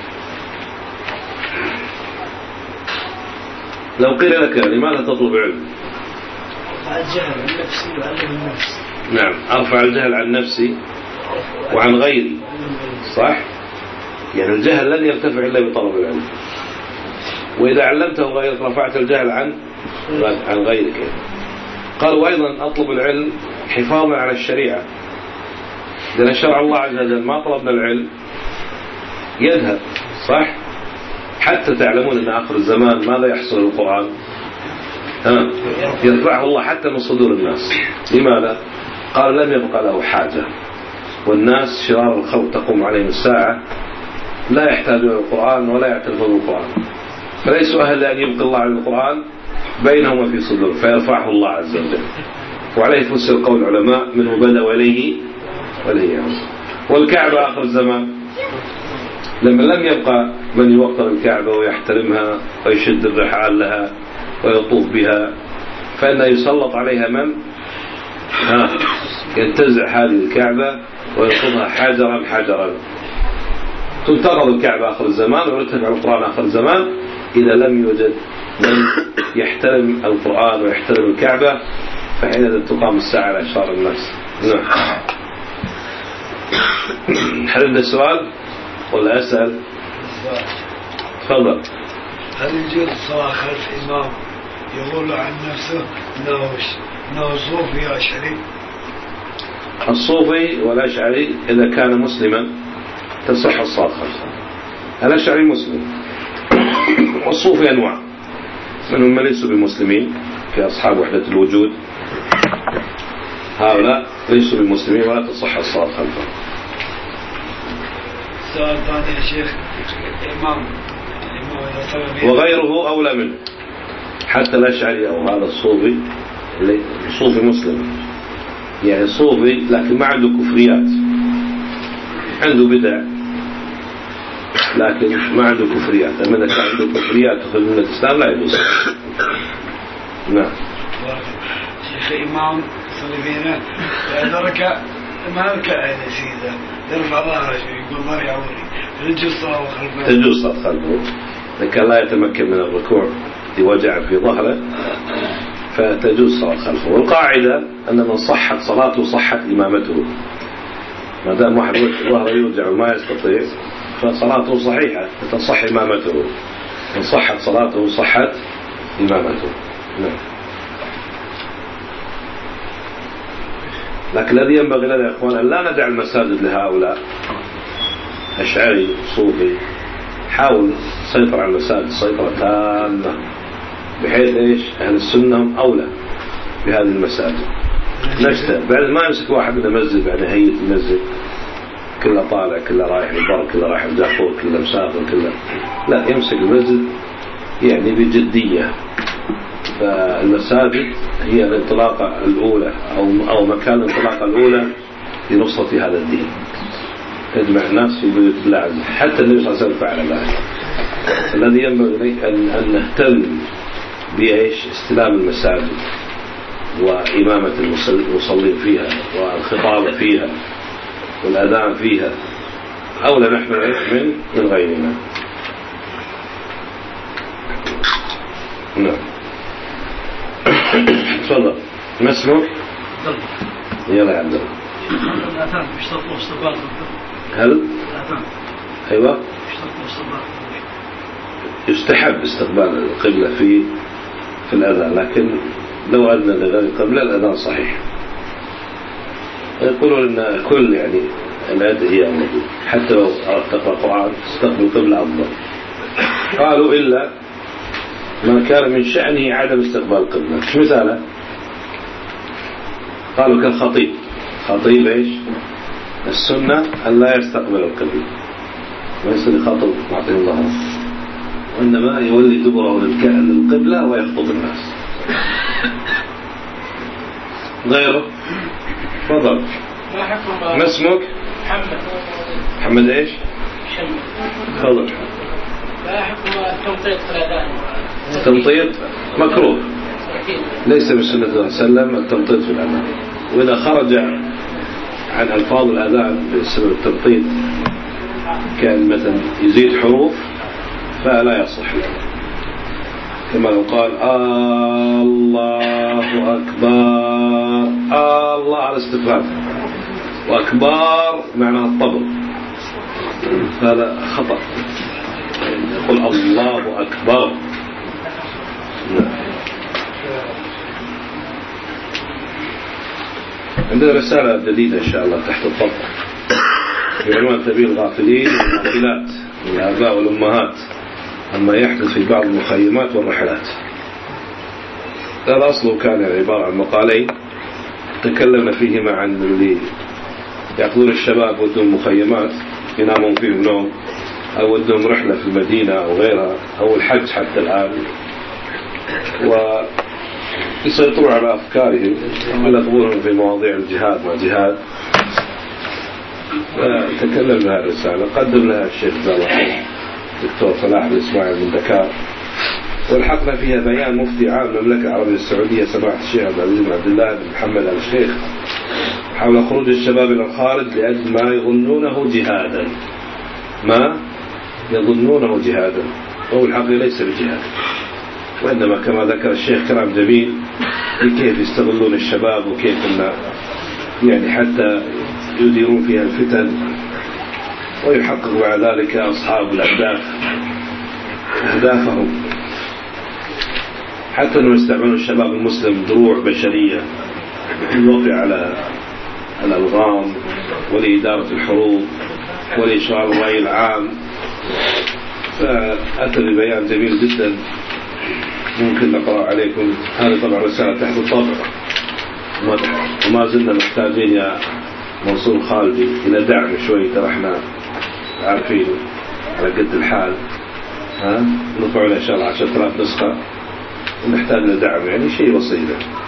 لو قيل لك لماذا تطلب العلم؟ الجهل عن نفسي وعلم النفس. نعم، أرفع الجهل عن نفسي وعن غيري، صح؟ يعني الجهل لن يرتفع إلا بطلب العلم، وإذا علمته غيرك رفعت الجهل عن عن غيرك. قال وأيضا أطلب العلم حفاظا على الشريعة، لأن شرع الله عز وجل ما طلبنا العلم يذهب، صح؟ حتى تعلمون أن آخر الزمان ماذا يحصل للقرآن؟ ها؟ يرفعه الله حتى من صدور الناس. لماذا؟ قال لم يبقى له حاجة، والناس شرار الخلق تقوم عليهم الساعة لا يحتاجون القرآن ولا يعترفون بالقرآن، فليسوا أهل أن يبقى الله عن القرآن بينهم وفي صدور، فيرفعه الله عز وجل. وعليه فسر قول العلماء منه بدأ وإليه وإليه يعود. والكعبة آخر الزمان لما لم يبقى من يوقر الكعبة ويحترمها ويشد الرحال لها ويطوف بها، فإنه يسلط عليها من ها ينتزع هذه الكعبة وينقضها حجرا حجرا. تنتقض الكعبة آخر الزمان ويرتفع القرآن آخر الزمان إذا لم يوجد من يحترم القرآن ويحترم الكعبة فحينئذ تقام الساعة على أشرار الناس. نعم. هل عندك سؤال ولا أسأل؟ تفضل. هل يجوز الصلاة خلف إمام يقول عن نفسه أنه صوفي أشعري؟ الصوفي والأشعري إذا كان مسلما تصح الصلاة خلفه. الأشعري مسلم والصوفي أنواع، منهم من ليسوا بمسلمين كأصحاب وحدة الوجود، هؤلاء ليسوا بمسلمين ولا تصح الصلاة خلفه. سؤال ثاني يا شيخ، الإمام وغيره أولى منه، حتى الأشعري أو هذا الصوفي صوفي مسلم، يعني صوفي لكن ما عنده كفريات، عنده بدع لكن ما عنده كفريات. أما إذا كان عنده كفريات تخرج من الإسلام لا يجوز. نعم. شيخ إمام صلي بينا دركة ما ركع يا سيدة يرفع ظهره يقول ظهري عوري، تجوز الصلاة خلفه؟ تجوز الصلاة خلفه إذا كان لا يتمكن من الركوع لوجع في ظهره فتجوز الصلاة خلفه. والقاعدة أن من صحت صلاته صحت إمامته، ما دام واحد ظهره يوجع وما يستطيع فصلاته صحيحة تصح إمامته، من صحت صلاته صحت إمامته. نعم. لكن الذي ينبغي لنا يا إخوان أن لا ندع المساجد لهؤلاء أشعري صوفي، حاول تسيطر على المساجد سيطرة تامة بحيث إيش أهل السنة هم أولى بهذه المساجد. نجتهد بعد ما يمسك واحد من المسجد بعد هيئة المسجد كله طالع كله رايح البر كله رايح الجافور كله مسافر كله، لا، يمسك المسجد يعني بجدية. فالمساجد هي الانطلاقة الأولى أو أو مكان الانطلاقة الأولى لنصرة هذا الدين، تجمع الناس في بيوت الله عز وجل. حتى النبي صلى الله عليه وسلم فعل ذلك. الذي ينبغي أن أن نهتم بإيش استلام المساجد وإمامة المصلين فيها والخطابة فيها والأذان فيها، أولى نحن من من غيرنا. نعم. تفضل. ما اسمك؟ يلا يا عبد الله. الأذان يشترطوا استقبال هل؟ الأذان أيوة. يشترطوا استقبال يستحب استقبال القبلة في في الأذان، لكن لو أذن لغير القبلة الأذان صحيح. يقولون أن كل يعني الأدعية حتى لو تقرأ القرآن تستقبل القبلة أفضل. قالوا إلا ما كان من شأنه عدم استقبال القبلة. مش مثاله؟ قالوا كالخطيب، خطيب إيش؟ السنة أن لا يستقبل القبلة، ما يصير يخاطب معطيه الله، وإنما يولي دبره للقبلة ويخطب الناس. غيره؟ تفضل. ما اسمك؟ محمد. محمد ايش؟ تفضل. لا حكم التمطيط في الأذان. التمطيط مكروه، ليس من سنة الله صلى الله عليه وسلم التمطيط في الأذان، وإذا خرج عن ألفاظ الأذان بسبب التمطيط كان مثلا يزيد حروف فلا يصح، كما لو قال الله أكبر، الله على استفهام، وأكبر معنى الطبل، هذا خطأ، يقول الله أكبر. عندنا رسالة جديدة إن شاء الله تحت الطبع بعنوان تنبيه الغافلين والغافلات من الآباء والأمهات عما يحدث في بعض المخيمات والرحلات. هذا أصله كان عبارة عن مقالين تكلمنا فيهما عن اللي يأخذون الشباب ودهم مخيمات ينامون فيهم نوم، أو ودهم رحلة في المدينة أو غيرها أو الحج حتى الآن، ويسيطروا على أفكارهم ويلقبونهم في مواضيع الجهاد مع جهاد. فتكلمنا هذه الرسالة قدم لها الشيخ دكتور صلاح بن إسماعيل من دكار، والحقنا فيها بيان مفتي عام المملكة العربية السعودية سماحة الشيخ عبد العزيز بن عبد الله بن محمد آل الشيخ حول خروج الشباب إلى الخارج لأجل ما يظنونه جهادا، ما يظنونه جهادا، وهو الحقيقة ليس بجهاد. وإنما كما ذكر الشيخ كلام جميل كيف يستغلون الشباب وكيف يعني حتى يديرون فيها الفتن ويحقق مع ذلك أصحاب الأهداف أهدافهم، حتى أنه يستعملون الشباب المسلم دروع بشرية للوقع على الألغام ولإدارة الحروب ولإشغال الرأي العام. فأتى ببيان جميل جدا ممكن نقرأ عليكم. هذه طبعا رسالة تحت الطبع، وما زلنا محتاجين يا منصور خالدي إلى دعم شوي، ترى احنا عارفين على قد الحال، ها نطبعنا إن شاء الله عشرة آلاف نسخة ونحتاج لدعم، يعني شيء بسيط،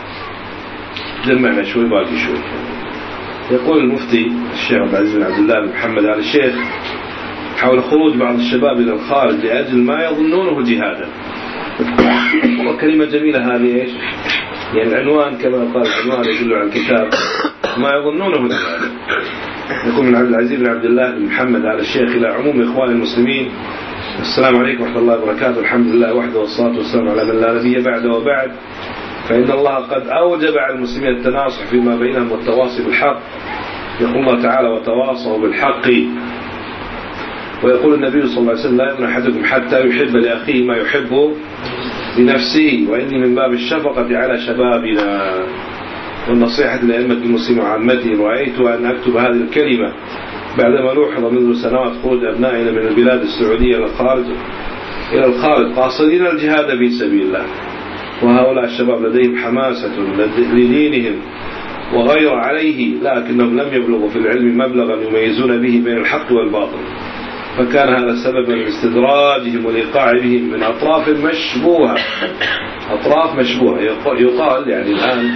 جمعنا شوي باقي شوي. يقول المفتي الشيخ عبد العزيز بن عبد الله بن محمد آل الشيخ حول خروج بعض الشباب إلى الخارج لأجل ما يظنونه جهادا. وكلمة جميلة هذه إيش؟ يعني العنوان كما قال العنوان يدل على الكتاب ما يظنونه جهادا. يقول من عبد العزيز بن عبد الله بن محمد آل الشيخ إلى عموم إخوان المسلمين: السلام عليكم ورحمة الله وبركاته. الحمد لله وحده والصلاة والسلام على من لا نبي بعده وبعد. فإن الله قد أوجب على المسلمين التناصح فيما بينهم والتواصي بالحق. يقول الله تعالى: وتواصوا بالحق. ويقول النبي صلى الله عليه وسلم: لا يؤمن أحدكم حتى يحب لأخيه ما يحب لنفسه. وإني من باب الشفقة على شبابنا والنصيحة لأئمة المسلمين وعامتهم رأيت أن أكتب هذه الكلمة بعدما لوحظ منذ سنوات خروج أبنائنا من البلاد السعودية إلى الخارج إلى الخارج قاصدين الجهاد في سبيل الله. وهؤلاء الشباب لديهم حماسة لدينهم وغير عليه، لكنهم لم يبلغوا في العلم مبلغا يميزون به بين الحق والباطل، فكان هذا سببا لاستدراجهم والإيقاع بهم من أطراف مشبوهة. أطراف مشبوهة يقال يعني الآن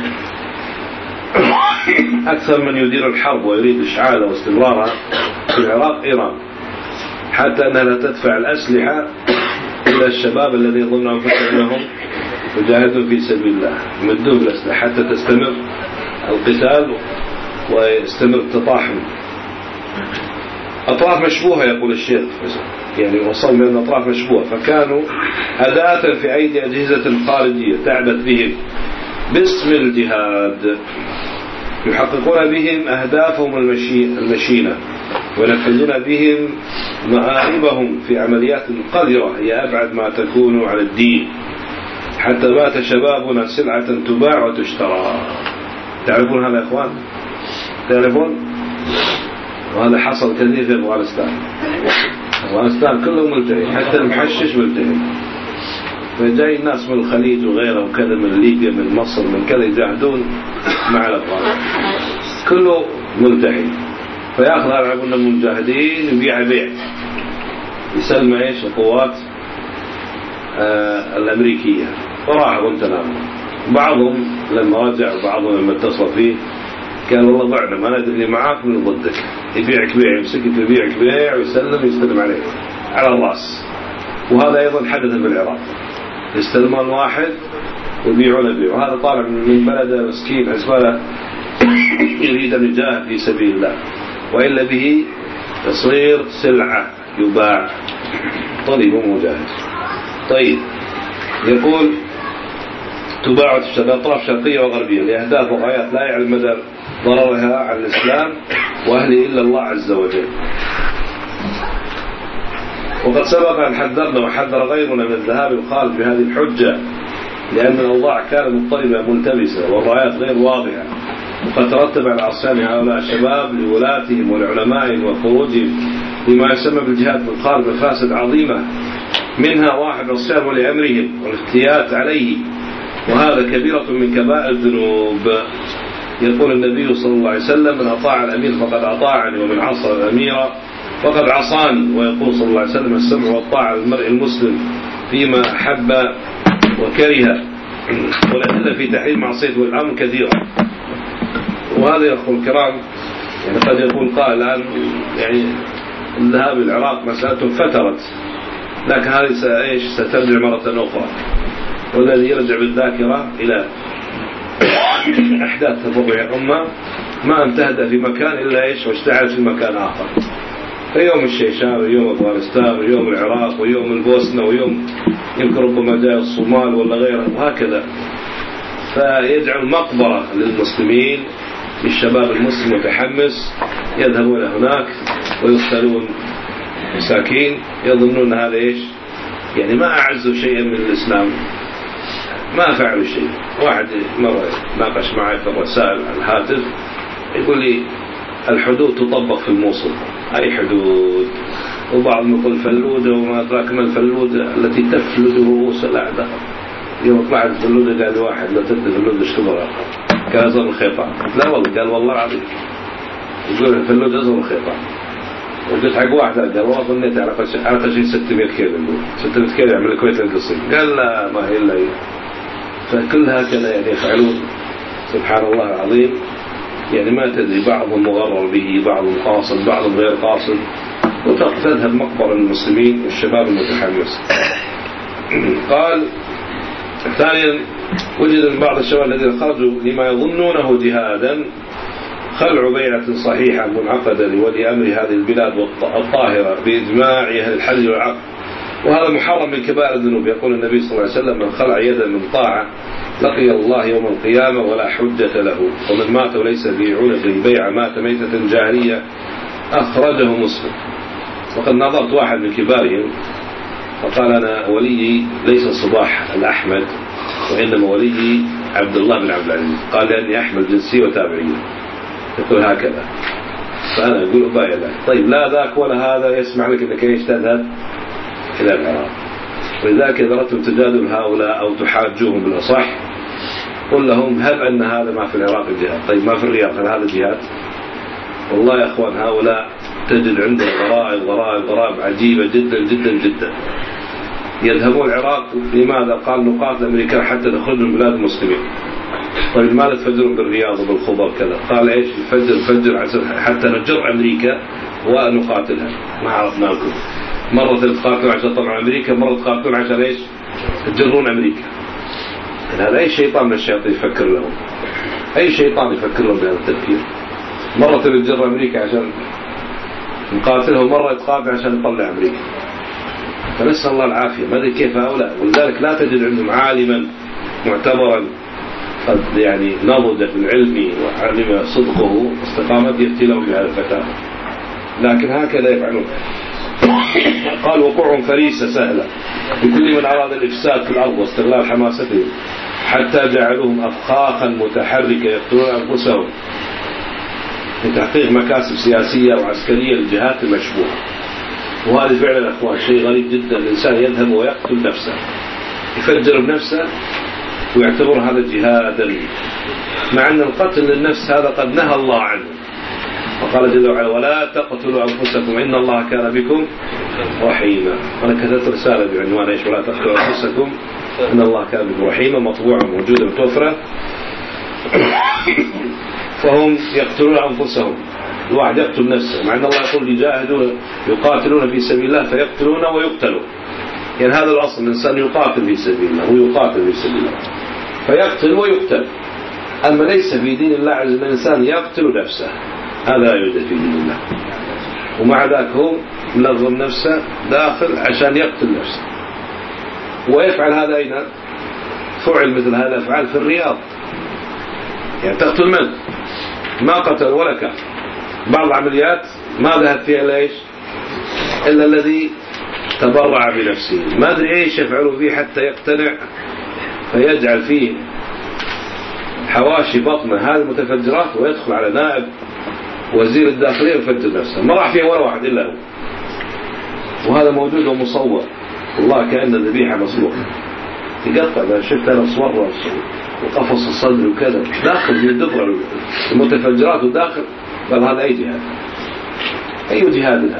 أكثر من يدير الحرب ويريد إشعالها واستمرارها في العراق إيران، حتى أنها لا تدفع الأسلحة إلى الشباب الذين يظنون أنهم يجاهدون في سبيل الله، يمدون بالأسلحة حتى تستمر القتال ويستمر التطاحن. أطراف مشبوهة يقول الشيخ، يعني وصل من أطراف مشبوهة، فكانوا أداة في أيدي أجهزة خارجية تعبث بهم باسم الجهاد، يحققون بهم أهدافهم المشينة وينفذون بهم مآربهم في عمليات قذرة هي أبعد ما تكون على الدين، حتى بات شبابنا سلعة تباع وتشترى. تعرفون هذا يا إخوان؟ تعرفون؟ وهذا حصل كثير في أفغانستان. أفغانستان كله ملتهي، حتى المحشش ملتهي، فجاي الناس من الخليج وغيره وكذا من ليبيا من مصر من كذا يجاهدون مع الأفغان، كله ملتهي، فيأخذ هؤلاء المجاهدين يبيع بيع، يسلم ايش القوات آه الأمريكية، وراح وانتنا. بعضهم لما رجع وبعضهم لما اتصل فيه قال: والله بعنا ما ندري اللي معاك من ضدك، يبيعك بيع، يمسكك يبيعك بيع ويسلم يستلم عليك على الرأس. وهذا أيضا حدث في العراق، يستلمان واحد ويبيعون بيع، وهذا طالع من بلد مسكين عزبالة يريد أن يجاهد في سبيل الله، وإلا به يصير سلعة يباع. طيب ومجاهد. طيب يقول: تباع وتشترى أطراف شرقية وغربية لأهداف وغايات لا يعلم مدى ضررها على الإسلام وأهله إلا الله عز وجل. وقد سبق أن حذرنا وحذر غيرنا من الذهاب الخالف بهذه الحجة، لأن الأوضاع كانت مضطربة ملتبسة والرايات غير واضحة، وقد ترتب على عصيان هؤلاء الشباب لولاتهم ولعلمائهم وخروجهم لما يسمى بالجهاد في الخارج مفاسد عظيمة، منها واحد عصيان ولأمرهم والافتيات عليه، وهذا كبيرة من كبائر الذنوب. يقول النبي صلى الله عليه وسلم: من أطاع الأمير فقد أطاعني، ومن عصى الأمير فقد عصاني. ويقول صلى الله عليه وسلم: السمع والطاعة للمرء المسلم فيما أحب وكره. والأدلة في تحريم معصيته والأمر كثيرة. وهذا يا أخوة الكرام يعني قد يقول قائل الآن يعني الذهاب العراق مسألة فترت، لكن هذه ايش سترجع مرة أخرى، والذي يرجع بالذاكرة إلى أحداث تفرع الأمة ما انتهت في مكان إلا إيش واشتعلت في مكان آخر. فيوم الشيشان ويوم أفغانستان ويوم العراق ويوم البوسنة ويوم يمكن ربما جاء الصومال ولا غيره وهكذا، فيجعل مقبرة للمسلمين للشباب المسلم متحمس، يذهبون هناك ويقتلون مساكين يظنون هذا إيش يعني ما أعزوا شيئا من الإسلام، ما فعلوا شيء. واحد مرة ناقش معي في الرسائل على الهاتف يقول لي الحدود تطبق في الموصل، أي حدود؟ وبعضهم يقول فلودة وما أدراك ما الفلودة التي تفلد رؤوس الأعداء. يوم طلعت فلودة قال لي واحد لا تدي فلودة اشتبرها كان أزر الخيطان. لا والله، قال والله العظيم يقول الفلودة أزر الخيطان. وقلت حق واحد قال والله ظنيت على على شيء ستمائة كيلو، يقول ستمائة كيلو يعمل الكويت القصيم. قال لا ما هي إلا هي. فكل هكذا يعني يفعلون سبحان الله العظيم، يعني ما تدري بعضهم مغرر به، بعضهم قاصد، بعضهم غير قاصد، وتذهب مقبرة المسلمين والشباب المتحمس. قال ثانيا وجد من بعض الشباب الذين خرجوا لما يظنونه جهادا خلع بيعة صحيحة منعقدة لولي أمر هذه البلاد الطاهرة بإجماع أهل الحل والعقد، وهذا محرم من كبائر الذنوب. يقول النبي صلى الله عليه وسلم من خلع يدا من طاعة لقي الله يوم القيامة ولا حجة له، ومن مات وليس في عنقه بيعة مات ميتة جاهلية. أخرجه مسلم. وقد نظرت واحد من كبارهم فقال أنا وليي ليس صباح الأحمد وإنما وليي عبد الله بن عبد العزيز، قال لأني أحمل جنسية وتابعية، يقول هكذا. فأنا أقول بايع لك طيب لا ذاك ولا هذا يسمع لك أنك ايش تذهب إلى العراق. ولذلك إذا أردتم تجادل هؤلاء أو تحاجوهم بالأصح قل لهم هب أن هذا ما في العراق الجهاد، طيب ما في الرياض هل هذا جهاد؟ والله يا أخوان هؤلاء تجد عندهم غرائب غرائب غرائب عجيبة جدا جدا جدا. يذهبون العراق لماذا؟ قال نقاتل الأمريكان حتى نخرجوا من بلاد المسلمين. طيب لماذا تفجرون بالرياض وبالخبر كذا؟ قال ايش الفجر فجر حتى نجر أمريكا ونقاتلها. ما عرفنا لكم مرة تقاتلون عشان طبعا أمريكا، مرة تقاتلون عشان ايش تجرون أمريكا. هذا أي شيطان من الشياطين يفكر لهم، أي شيطان يفكر لهم بهذا التفكير. مرة تجر أمريكا عشان نقاتلها ومرة يتقاتل عشان نطلع أمريكا. فنسأل الله العافية. ما أدري كيف هؤلاء. ولذلك لا تجد عندهم عالما معتبرا قد يعني نضج في العلم وعلم صدقه استقامته يفتي لهم بهذا الفتاة، لكن هكذا يفعلون. قال وقوع فريسة سهلة لكل من أراد الإفساد في الأرض واستغلال حماستهم حتى جعلوهم أفخاخا متحركة يقتلون أنفسهم لتحقيق مكاسب سياسية وعسكرية للجهات المشبوهة. وهذا فعلا أخوان شيء غريب جدا، الإنسان يذهب ويقتل نفسه، يفجر بنفسه ويعتبر هذا جهادا، مع أن القتل للنفس هذا قد نهى الله عنه. وقال جل وعلا ولا تقتلوا أنفسكم إن الله كان بكم رحيما. أنا كتبت رسالة بعنوان إيش ولا تقتلوا أنفسكم إن الله كان بكم رحيما، مطبوعة موجودة متوفرة. فهم يقتلون أنفسهم، الواحد يقتل نفسه، مع أن الله يقول يجاهدون يقاتلون في سبيل الله فيقتلون ويقتلون. يعني هذا الأصل، الإنسان يقاتل في سبيل الله ويقاتل في سبيل الله فيقتل ويقتل. أما ليس في دين الله عز وجل الإنسان يقتل نفسه، هذا لا يوجد في دين الله. ومع ذلك هو ملغم نفسه داخل عشان يقتل نفسه. ويفعل هذا أين؟ فعل مثل هذا الأفعال في الرياض. يعني تقتل من؟ ما قتل ولا كان. بعض العمليات ما ذهب فيها إلا إيش؟ إلا الذي تبرع بنفسه، ما أدري إيش يفعلوا فيه حتى يقتنع فيجعل فيه حواشي بطنه هذه المتفجرات ويدخل على نائب وزير الداخلية ويفجر نفسه. ما راح فيه ولا واحد إلا هو، وهذا موجود ومصور. والله كأن الذبيحة مصلوحة يقطع. إذا شفت أنا صور وقفص الصدر وكذا داخل في الدبر المتفجرات وداخل. قال هذا أي جهاد؟ أي جهاد هذا؟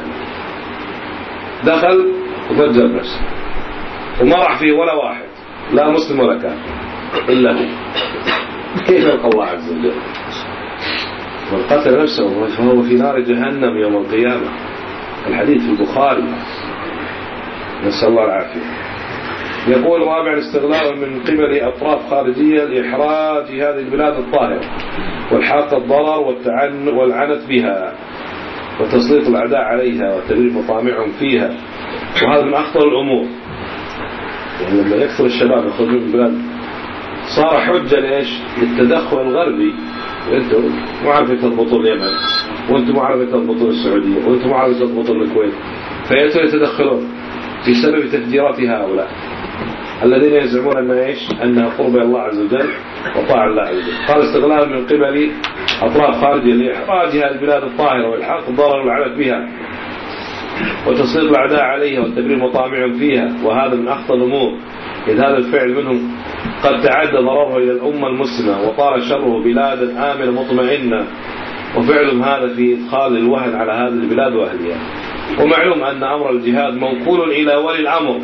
دخل وفجر نفسه وما راح فيه ولا واحد لا مسلم ولا كافر إلا هو. كيف يلقى الله عز وجل؟ من قتل نفسه فهو في نار جهنم يوم القيامة. الحديث في البخاري، نسأل الله العافية. يقول رابعا استغلال من قبل أطراف خارجية لإحراج هذه البلاد الطاهرة والحاق الضرر والتعن والعنت بها وتسليط الأعداء عليها وتدمير مطامعهم فيها. وهذا من أخطر الأمور. يعني لما يكثر الشباب يخرجون من البلاد صار حجة لإيش؟ للتدخل الغربي. أنتم مو عارفين تضبطون اليمن، وأنتم مو عارفين تضبطون السعودية، وأنتم مو عارفين تضبطون الكويت، فيأتون يتدخلون بسبب تفجيرات هؤلاء الذين يزعمون أن إيش؟ أنها قرب الله عز وجل وطاعة الله عز وجل. قال استغلال من قبل أطراف خارجية لإحراجها البلاد الطاهرة والحق ضرر العلف بها وتسليط الأعداء عليها والتبرير مطامعهم فيها، وهذا من أخطر الأمور، إذ هذا الفعل منهم قد تعدى ضرره إلى الأمة المسلمة وطال شره بلادا آمنة مطمئنة، وفعلهم هذا في إدخال الوهن على هذه البلاد وأهلها. ومعلوم أن أمر الجهاد موكول إلى ولي الأمر،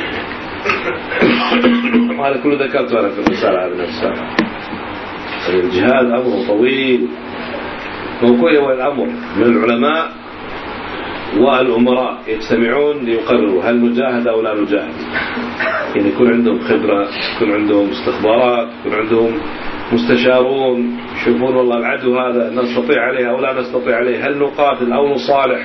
وهذا كله ذكرته أنا في الرسالة هذه نفسها. الجهاد أمره طويل، موكول إلى ولي الأمر من العلماء والأمراء يجتمعون ليقرروا هل نجاهد أو لا نجاهد. يعني يكون عندهم خبرة، يكون عندهم استخبارات، يكون عندهم مستشارون يشوفون والله العدو هذا نستطيع عليه أو لا نستطيع عليه، هل نقاتل أو نصالح،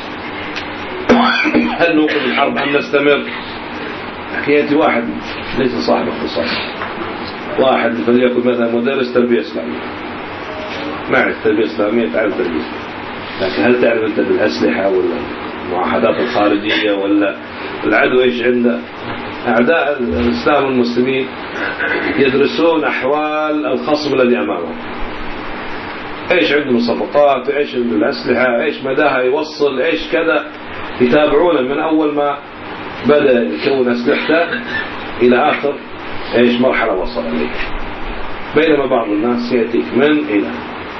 هل نوقف الحرب أم نستمر. يأتي واحد ليس صاحب اختصاص، واحد فليكن مثلا مدرس تربية إسلامية، ما يعرف تربية إسلامية، تعرف تربية، لكن هل تعرف أنت بالأسلحة ولا المعاهدات الخارجية ولا العدو إيش عنده؟ أعداء الإسلام والمسلمين يدرسون أحوال الخصم الذي أمامهم، إيش عنده صفقات، إيش عنده الأسلحة، إيش مداها يوصل، إيش كذا، يتابعونه من أول ما بدأ يكون أسلحته إلى آخر إيش مرحلة وصل إليه. بينما بعض الناس يأتيك من إلى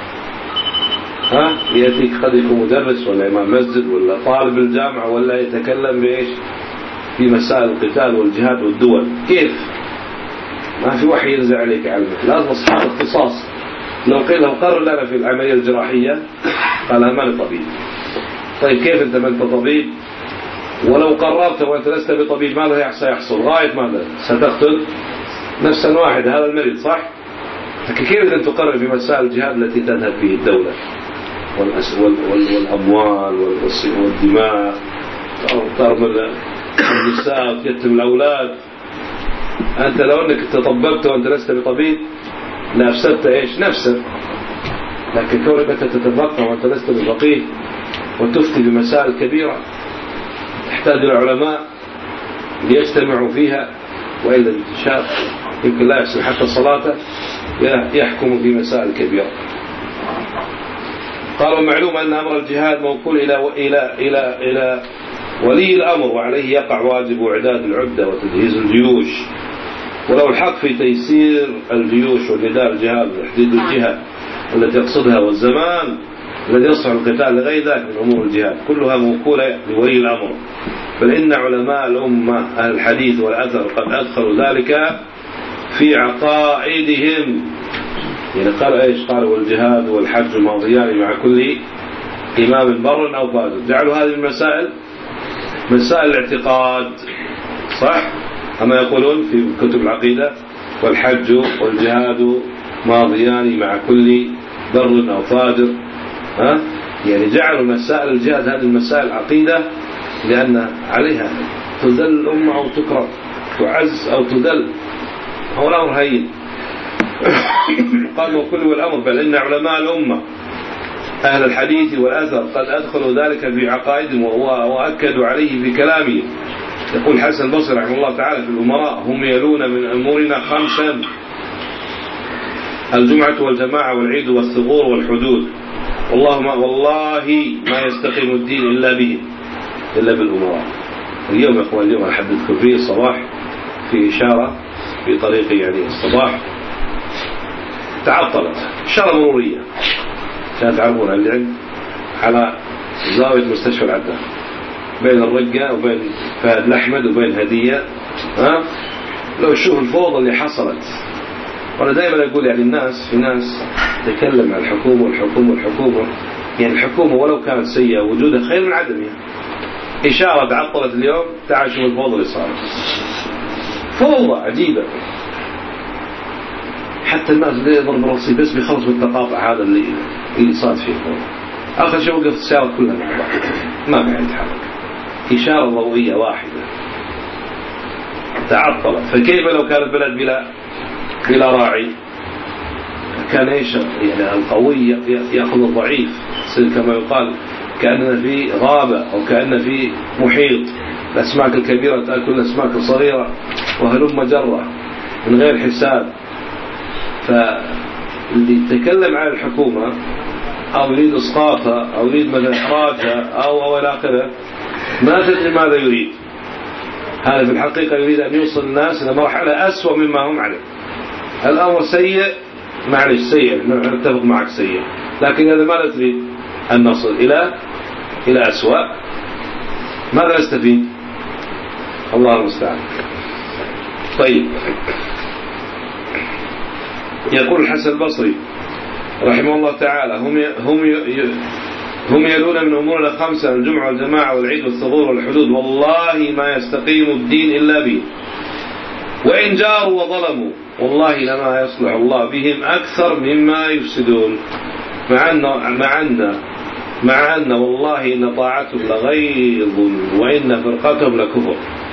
ها يأتيك قد يكون مدرس ولا إمام مسجد ولا طالب الجامعة ولا يتكلم بإيش في مسائل القتال والجهاد والدول. كيف؟ ما في وحي ينزل عليك علمك، لازم أصحاب اختصاص. لو قيل له قرر لنا في العملية الجراحية قال أنا ماني طبيب. طيب كيف أنت ما أنت طبيب؟ ولو قررت وأنت لست بطبيب ماذا سيحصل؟ غاية ماذا؟ ستقتل نفسا واحدة، هذا المريض صح؟ لكن كيف أن تقرر في مسائل الجهاد التي تذهب فيه الدولة والأموال والدماء، ترمل النساء وتيتم الأولاد. أنت لو أنك تطببت وأنت لست بطبيب لأفسدت إيش؟ نفسك. لكن كونك أنت تتفقه وأنت لست بفقيه وتفتي بمسائل كبيرة تحتاج العلماء ليجتمعوا فيها، وإلا الانتشار يمكن لا يحسن حتى صلاته يحكم في مسائل كبيرة. قالوا معلوم أن أمر الجهاد موكول إلى إلى إلى إلى ولي الأمر، وعليه يقع واجب إعداد العدة وتجهيز الجيوش، ولو الحق في تيسير الجيوش والنداء الجهاد وتحديد الجهة التي يقصدها والزمان الذي يصلح القتال لغير ذلك من أمور الجهاد كلها موكولة لولي الأمر. بل إن علماء الأمة أهل الحديث والأثر قد أدخلوا ذلك في عقائدهم. يعني قالوا إيش؟ قالوا والجهاد والحج ماضيان مع كل إمام بر أو فاجر. جعلوا هذه المسائل مسائل الاعتقاد، صح؟ أما يقولون في كتب العقيدة والحج والجهاد ماضيان مع كل بر أو فاجر، ها؟ يعني جعلوا مسائل الجهاد هذه المسائل عقيدة لأن عليها تذل الأمة أو تكرم، تعز أو تذل، هو الأمر هين. قالوا كل والأمر، بل إن علماء الأمة أهل الحديث والأثر قد أدخلوا ذلك في عقائدهم وأكدوا عليه في كلامهم. يقول حسن البصري رحمه الله تعالى في الأمراء: هم يلون من أمورنا خمسا: الجمعة والجماعة والعيد والثغور والحدود. والله ما والله ما يستقيم الدين إلا به، إلا بالأمراء. اليوم يا أخوان، اليوم أحدثكم فيه الصباح في إشارة في طريق يعني الصباح تعطلت إشارة مرورية، كانت تعرفون اللي عند على زاوية مستشفى العدنان بين الرقة وبين فهد الأحمد وبين هدية. ها لو تشوف الفوضى اللي حصلت. وأنا دائما أقول يعني الناس في ناس تتكلم عن الحكومة والحكومة والحكومة، يعني الحكومة ولو كانت سيئة وجودها خير من عدمها. إشارة تعطلت اليوم، تعال شوف الفوضى اللي صارت، فوضى عجيبة. حتى الناس اللي يضرب الرصيف بس بيخلص بالتقاطع هذا اللي اللي صار فيه فوضى. آخر شيء وقفت السيارة كلها مع بعض، ما قاعد يتحرك. إشارة ضوئية واحدة تعطلت. فكيف لو كان البلد بلا بلا راعي؟ كان ايش يعني القوي يأخذ الضعيف، كما يقال كأننا في غابة أو كأننا في محيط، الأسماك الكبيرة تأكل الأسماك الصغيرة وهلم مجرة من غير حساب. فاللي يتكلم عن الحكومة أو يريد إسقاطها أو يريد مثلا إخراجها أو أو إلى آخره ما تدري ماذا يريد. هذا في الحقيقة يريد أن يوصل الناس إلى مرحلة أسوأ مما هم عليه. الأمر سيء، معلش سيء، نتفق معك سيء، لكن هذا ماذا تريد؟ أن نصل إلى إلى أسوأ. ماذا نستفيد؟ الله المستعان. طيب، يقول الحسن البصري رحمه الله تعالى: هم هم هم يلون من أمورنا خمسة: الجمعة والجماعة والعيد والثغور والحدود، والله ما يستقيم الدين إلا به، وإن جاروا وظلموا والله لما يصلح الله بهم أكثر مما يفسدون. مع أن مع أن مع أن والله إن طاعتهم لغيظ وإن فرقتهم لكفر.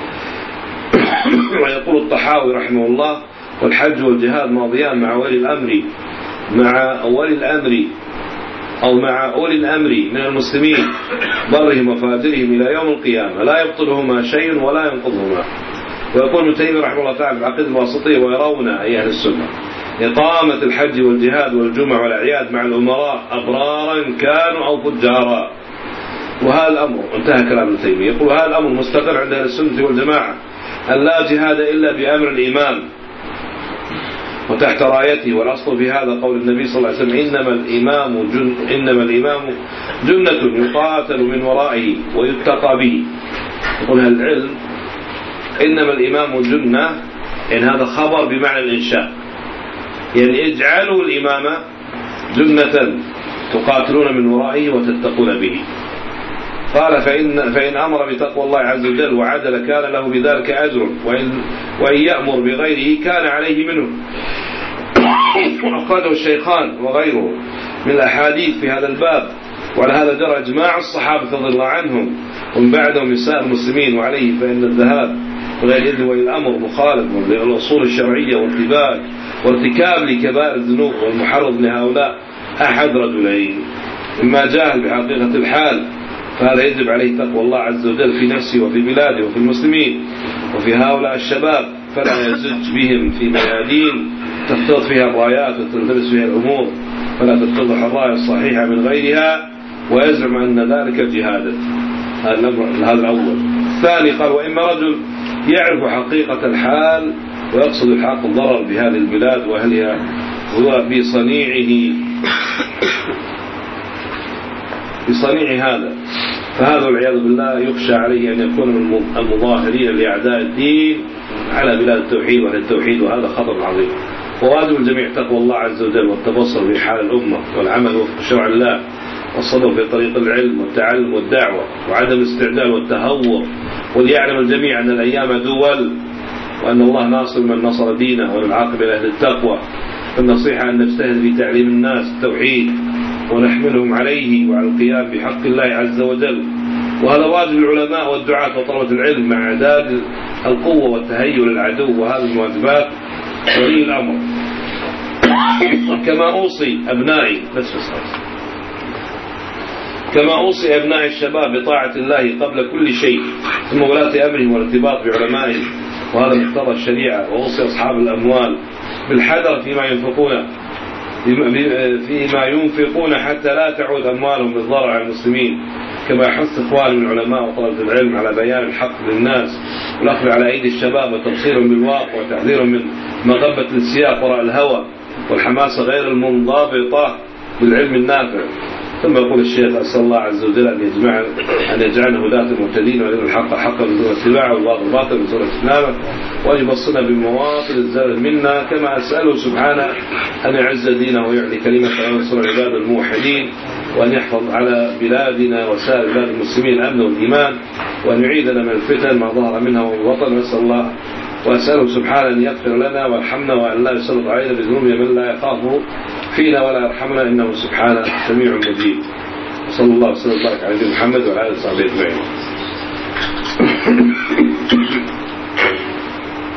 ويقول الطحاوي رحمه الله: والحج والجهاد ماضيان مع ولي الأمر مع ولي الأمر أو مع أولي الأمر من المسلمين برهم وفاجرهم إلى يوم القيامة، لا يبطلهما شيء ولا ينقضهما. ويقول ابن تيمية رحمه الله تعالى في العقيدة الواسطية: ويرون أي أهل السنة إقامة الحج والجهاد والجمع والأعياد مع الأمراء أبرارا كانوا أو فجارا. وهذا الأمر، انتهى كلام ابن تيمية، يقول هذا الأمر مستقر عند أهل السنة والجماعة أن لا جهاد إلا بأمر الإمام وتحت رايته. والأصل في هذا قول النبي صلى الله عليه وسلم: إنما الإمام جن إنما الإمام جنة يقاتل من ورائه ويتقى به. يقول أهل العلم: إنما الإمام جنة، إن هذا خبر بمعنى الإنشاء، يعني اجعلوا الإمام جنة تقاتلون من ورائه وتتقون به. قال: فإن, فإن أمر بتقوى الله عز وجل وعدل كان له بذلك أجر، وإن, وإن يأمر بغيره كان عليه منه. وأخرجه الشيخان وغيره من الأحاديث في هذا الباب، وعلى هذا جرى إجماع الصحابة رضي الله عنهم ومن بعدهم من سائر المسلمين. وعليه فإن الذهاب بغير إذن ولي الأمر مخالف للأصول الشرعية وارتباك وارتكاب لكبائر الذنوب والمحرض لهؤلاء أحد رجلين: إما جاهل بحقيقة الحال فهذا يجب عليه تقوى الله عز وجل في نفسه وفي بلاده وفي المسلمين وفي هؤلاء الشباب، فلا يزج بهم في ميادين تختلط فيها الرايات وتلتبس فيها الأمور، فلا تتضح الراية الصحيحة من غيرها ويزعم أن ذلك جهادا. هذا الأول. الثاني قال: وإما رجل يعرف حقيقة الحال ويقصد الحق الضرر بهذه البلاد وأهلها هو بصنيعه بصنيع هذا، فهذا والعياذ بالله يخشى عليه أن يكون من المظاهرين لأعداء الدين على بلاد التوحيد وأهل التوحيد، وهذا خطر عظيم. وواجب الجميع تقوى الله عز وجل والتبصر في حال الأمة والعمل وفق شرع الله والصبر في طريق العلم والتعلم والدعوة وعدم الاستعجال والتهور. وليعلم الجميع أن الأيام دول، وأن الله ناصر من نصر دينه والعاقبة لأهل التقوى. فالنصيحة أن نجتهد في تعليم الناس التوحيد ونحملهم عليه وعلى القيام بحق الله عز وجل، وهذا واجب العلماء والدعاة وطلبة العلم مع إعداد القوة والتهيؤ للعدو، وهذه من واجبات ولي الأمر. كما أوصي أبنائي بس بس كما أوصي أبناء الشباب بطاعة الله قبل كل شيء، ثم ولاة أمرهم والارتباط بعلمائهم، وهذا مقتضى الشريعة. وأوصي أصحاب الأموال بالحذر فيما ينفقون فيما ينفقون حتى لا تعود أموالهم بالضرر على المسلمين، كما يحث إخوان من العلماء وطلبة العلم على بيان الحق للناس والأخذ على أيدي الشباب وتبصيرهم بالواقع وتحذيرهم من مغبة السياق وراء الهوى والحماسة غير المنضبطة بالعلم النافع. ثم يقول الشيخ: أسأل الله عز وجل أن يجمع أن يجعلنا هداة المهتدين وأن الحق حقا بدون اتباعه والباطل باطل بدون اجتنابه، وأن يبصرنا بمواطن الزلل منا، كما أسأله سبحانه أن يعز دينه ويعلي كلمته وينصر عباد الموحدين، وأن يحفظ على بلادنا وسائر بلاد المسلمين الأمن والإيمان، وأن يعيدنا من الفتن ما ظهر منها والوطن. وأسأل الله وأسأله سبحانه أن يغفر لنا ويرحمنا وأن لا يسلط علينا بذنوب من لا يخافه فينا ولا يرحمنا، إنه سبحانه سميع مجيب. صلى الله وسلم وبارك على نبينا محمد وعلى آله وصحبه أجمعين.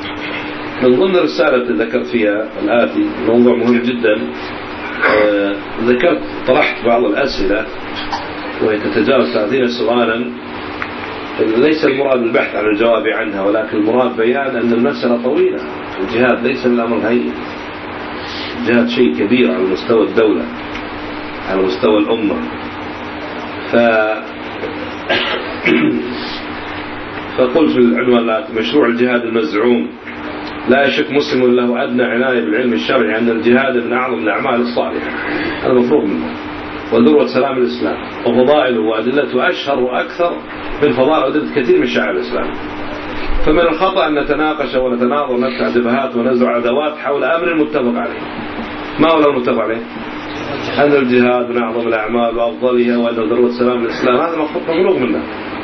من ضمن الرسالة التي ذكرت فيها الآتي موضوع مهم جدا. آه ذكرت طرحت بعض الأسئلة وهي تتجاوز ثلاثين سؤالا، ليس المراد البحث عن الجواب عنها، ولكن المراد بيان أن المسألة طويلة. الجهاد ليس من الأمر هين، الجهاد شيء كبير على مستوى الدولة، على مستوى الأمة. ف فقلت في العنوان: مشروع الجهاد المزعوم. لا يشك مسلم له أدنى عناية بالعلم الشرعي أن الجهاد من أعظم الأعمال الصالحة، هذا مفروغ منه، وذروة سلام الإسلام، وفضائله وأدلته أشهر وأكثر من فضائل وأدلة كثير من شعائر الإسلام. فمن الخطأ أن نتناقش ونتناظر ونفتح دبهات ونزع عدوات حول أمر متفق عليه. ما هو المتفق عليه؟ أن الجهاد من أعظم الأعمال وأفضلها، وأنه ذروة سلام الإسلام، هذا مفروغ منه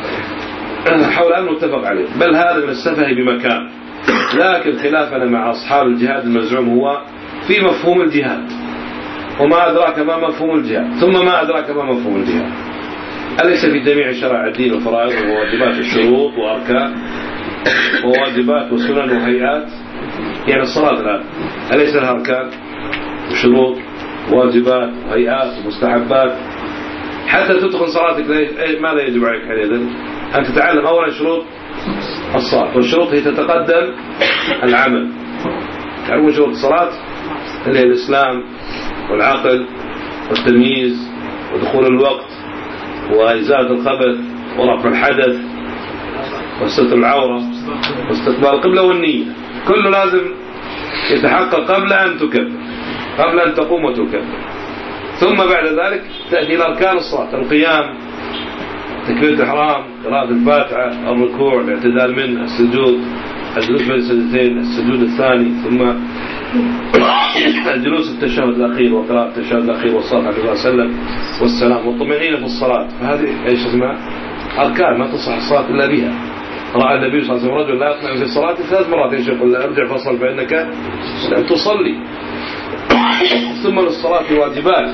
حول أمر متفق عليه، بل هذا من السفه بمكان. لكن خلافنا مع أصحاب الجهاد المزعوم هو في مفهوم الجهاد، وما أدراك ما مفهوم الجهاد، ثم ما أدراك ما مفهوم الجهاد. أليس في جميع شرائع الدين وفرائض وواجبات الشروط وأركان وواجبات وسنن وهيئات؟ يعني الصلاة الآن أليس لها أركان وشروط وواجبات وهيئات ومستحبات؟ حتى تدخل صلاتك ماذا يجب عليك حينئذ؟ أن تتعلم أولا شروط الصلاة، والشروط هي تتقدم العمل. تعرفون شروط الصلاة اللي هي الإسلام والعقل والتمييز ودخول الوقت وإزالة الخبث ورفع الحدث وستر العورة واستقبال القبلة والنية، كله لازم يتحقق قبل أن تكبر، قبل أن تقوم وتكبر. ثم بعد ذلك تأتي إلى أركان الصلاة: القيام، تكبيرة الإحرام، قراءة الفاتحة، الركوع، الاعتدال من السجود، الجلوس بين السجدتين، السجود الثاني، ثم الجلوس التشهد الأخير وقراءة التشهد الأخير والصلاة عليه وسلم والسلام، والطمأنينة في الصلاة. فهذه ايش اسمها؟ أركان ما تصح الصلاة إلا بها. رأى النبي صلى الله عليه وسلم رجل لا يطمئن في الصلاة ثلاث مرات، ايش يقول؟ ارجع فصل فإنك لم تصلي. ثم للصلاة واجبات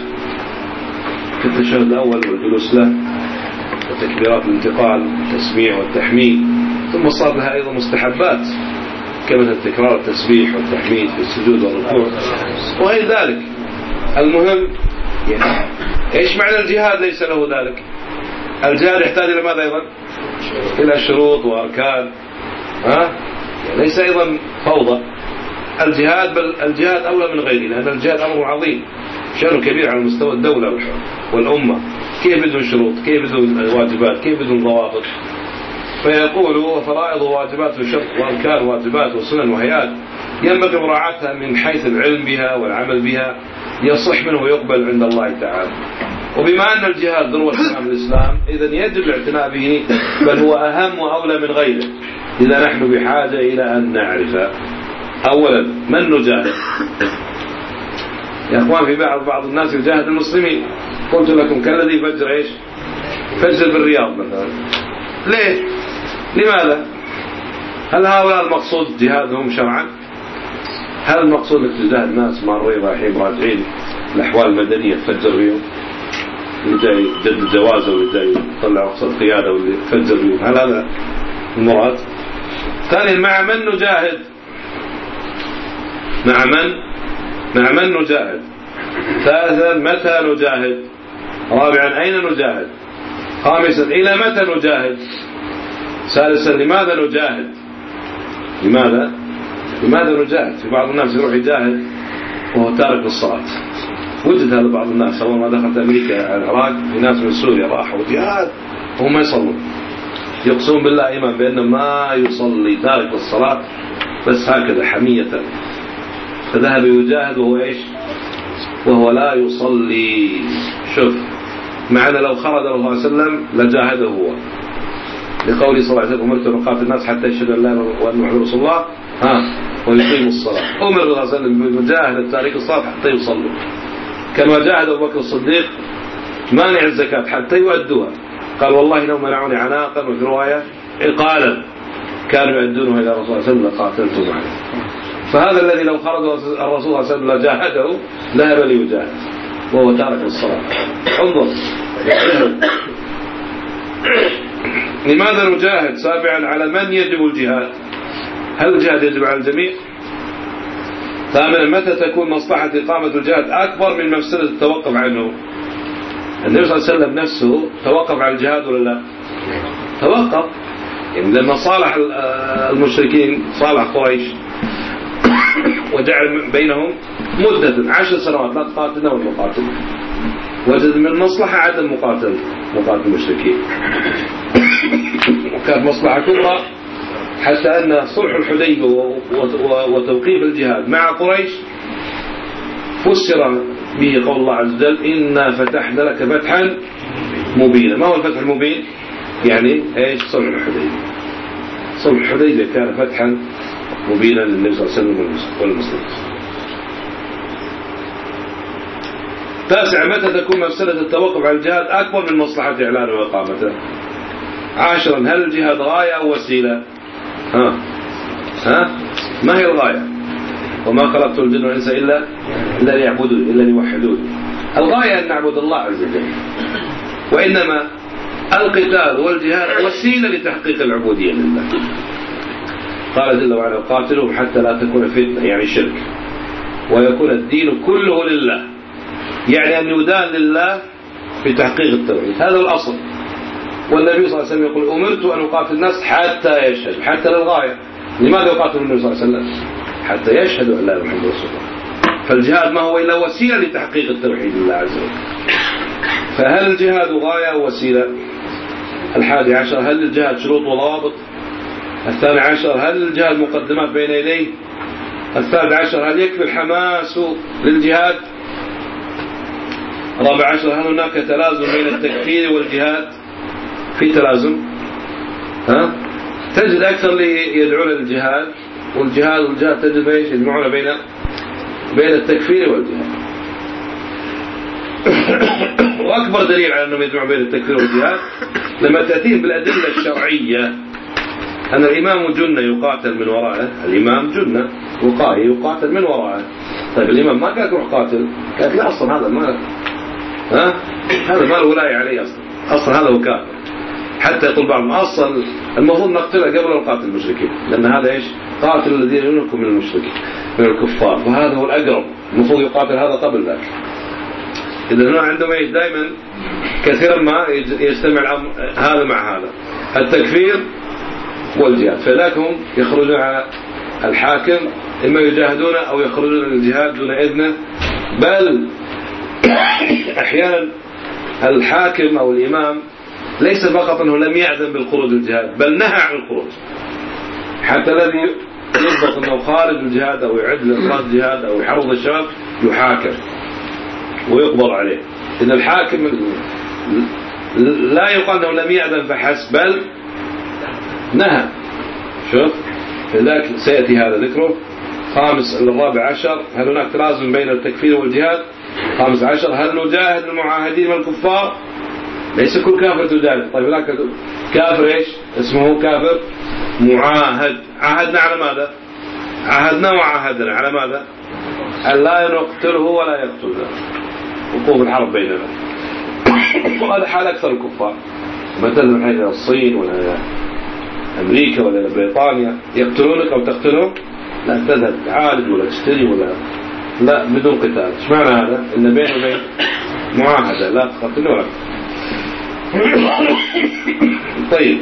كالتشهد الأول والجلوس له وتكبيرات الانتقال والتسميع والتحميد. ثم الصلاة لها أيضا مستحبات كما التكرار التسبيح والتحميد في السجود والركوع وغير ذلك. المهم يعني ايش معنى الجهاد ليس له ذلك؟ الجهاد يحتاج إلى ماذا أيضا؟ إلى شروط وأركان، ها؟ يعني ليس أيضا فوضى الجهاد، بل الجهاد أولى من غيره، لأن الجهاد أمر عظيم شأنه كبير على مستوى الدولة والأمة. كيف بدون شروط؟ كيف بدون واجبات؟ كيف بدون ضوابط؟ فيقول وفرائض وواجبات وشرط وأركان وواجبات وسنن وهيئات ينبغي مراعاتها من حيث العلم بها والعمل بها، يصح منه ويقبل عند الله تعالى. وبما أن الجهاد ذروة سلام الإسلام، إذن يجب الاعتناء به، بل هو أهم وأولى من غيره. إذا نحن بحاجة إلى أن نعرف أولا من نجاهد. يا أخوان في بعض بعض الناس يجاهد المسلمين، قلت لكم كالذي فجر إيش؟ فجر بالرياض مثلا. ليه؟ لماذا؟ هل هؤلاء المقصود جهادهم شرعا؟ هل المقصود أنك تجاهد ناس مارين رايحين راجعين الأحوال المدنية تفجر بيهم؟ اللي جاي جدد جوازه واللي جاي يطلع رخصة القيادة واللي يفجر بيهم، هل هذا المراد؟ ثانيا مع من نجاهد؟ مع من؟ مع من نجاهد؟ ثالثا متى نجاهد؟ رابعا أين نجاهد؟ خامسا إلى متى نجاهد؟ سادسا لماذا نجاهد؟ لماذا؟ لماذا نجاهد؟ في بعض الناس يروح يجاهد وهو تارك الصلاة. وجد هذا بعض الناس أول ما دخلت أمريكا على العراق، في ناس من سوريا راحوا جهاد وهم ما يصلون، يقسمون بالله إيمان بأنه ما يصلي، تارك الصلاة بس هكذا حمية، فذهب يجاهد وهو إيش؟ وهو لا يصلي. شوف معنا لو خرج الله عليه وسلم لجاهده هو، لقوله صلى الله عليه وسلم: أمرت أن أقاتل الناس حتى يشهدوا أن لا إله إلا الله وأن محمدا رسول الله ها ويقيموا الصلاة. أمر الله صلى الله عليه وسلم بمجاهدة تارك الصلاة حتى يصلوا، كما جاهد أبو بكر الصديق مانع الزكاة حتى يؤدوها. قال: والله لو منعوني عناقا، وفي رواية عقالا كانوا يؤدونه إلى الرسول صلى الله عليه وسلم لقاتلتهم عليه. فهذا الذي لو خرج الرسول صلى الله عليه وسلم لجاهده ذهب ليجاهد وهو تارك الصلاة. انظر لماذا نجاهد؟ سابعا على من يجب الجهاد؟ هل الجهاد يجب على الجميع؟ ثامنا متى تكون مصلحة إقامة الجهاد أكبر من مفسدة التوقف عنه؟ النبي صلى الله عليه وسلم نفسه توقف عن الجهاد ولا لا؟ توقف، يعني لما صالح المشركين صالح قريش وجعل بينهم مدة عشر سنوات لا تقاتلنا ولا نقاتل، وجد من المصلحة عدم مقاتل مقاتل المشركين، وكانت مصلحة كبرى حتى أن صلح الحديبية وتوقيف الجهاد مع قريش فسر به قول الله عز وجل إنا فتحنا لك فتحا مبينا. ما هو الفتح المبين؟ يعني ايش؟ صلح الحديبية. صلح الحديبية كان فتحا مبينا للنبي صلى الله عليه وسلم والمسلمين. تاسع متى تكون مفسدة التوقف عن الجهاد أكبر من مصلحة إعلانه وإقامته؟ عاشرا هل الجهاد غاية أو وسيلة؟ ها ها ما هي الغاية؟ وما خلقت الجن والإنس إلا إلا ليعبدون إلا ليوحدون. الغاية أن نعبد الله عز وجل، وإنما القتال والجهاد وسيلة لتحقيق العبودية لله. قال جل وعلا قاتلهم حتى لا تكون فتنة، يعني شرك، ويكون الدين كله لله، يعني أن يدان لله بتحقيق التوحيد. هذا الأصل. والنبي صلى الله عليه وسلم يقول أمرت أن أقاتل الناس حتى يشهدوا، حتى للغاية. لماذا يقاتل النبي صلى الله عليه وسلم؟ حتى يشهدوا أن لا إله إلا الله. فالجهاد ما هو إلا وسيلة لتحقيق التوحيد لله عز وجل. فهل الجهاد غاية أو وسيلة؟ الحادي عشر هل الجهاد شروط وضوابط؟ الثاني عشر هل الجهاد مقدمات بين يديه؟ الثالث عشر هل يكفي الحماس للجهاد؟ الرابع عشر هل هناك تلازم بين التكفير والجهاد؟ في تلازم؟ ها؟ تجد أكثر اللي يدعون للجهاد والجهاد والجهاد تجد ايش يجمعون بين بين التكفير والجهاد. وأكبر دليل على أنهم يجمعون بين التكفير والجهاد لما تأتيه بالأدلة الشرعية أن الإمام جنة يقاتل من وراءه. الإمام جنة وقائي يقاتل من وراءه. طيب الإمام ما قالت روح قاتل، قالت لا أصلا هذا ما ها هذا ما الولاية عليه أصلا، أصلا هذا هو كافر. حتى يقول بعضهم أصلا المفروض نقتله قبل أن نقاتل المشركين، لأن هذا إيش؟ قاتل الذين ينكم من المشركين من الكفار، وهذا هو الأقرب، المفروض يقاتل هذا قبل ذلك. إذا هنا عندهم إيش؟ دائما كثيرا ما يجتمع الأمر هذا مع هذا، التكفير والجهاد. فذاك هم يخرجون على الحاكم إما يجاهدون أو يخرجون للجهاد دون إذنه. بل أحيانا الحاكم أو الإمام ليس فقط أنه لم يأذن بالخروج للجهاد، بل نهى عن الخروج. حتى الذي يضبط أنه خارج الجهاد أو يعد لإخراج الجهاد أو يحرض الشباب يحاكم ويقبض عليه. إن الحاكم لا يقال أنه لم يأذن فحسب، بل نهى. شوف لذلك سيأتي هذا ذكره. خامس الرابع عشر هل هناك تلازم بين التكفير والجهاد؟ خامس عشر هل نجاهد المعاهدين من الكفار؟ ليس كل كافر تجاهد. طيب هناك كافر ايش اسمه؟ كافر معاهد. عاهدنا على ماذا؟ عاهدنا وعاهدنا على ماذا؟ أن لا نقتله ولا يقتلنا، وقوف الحرب بيننا. وهذا حال أكثر الكفار. مثلا من حيث الصين ولا أمريكا ولا بريطانيا يقتلونك أو تقتلهم، لا تذهب تعالج ولا تشتري ولا لا، بدون قتال. ايش معنى هذا؟ إن بينه وبين معاهدة لا تقتل ولا. طيب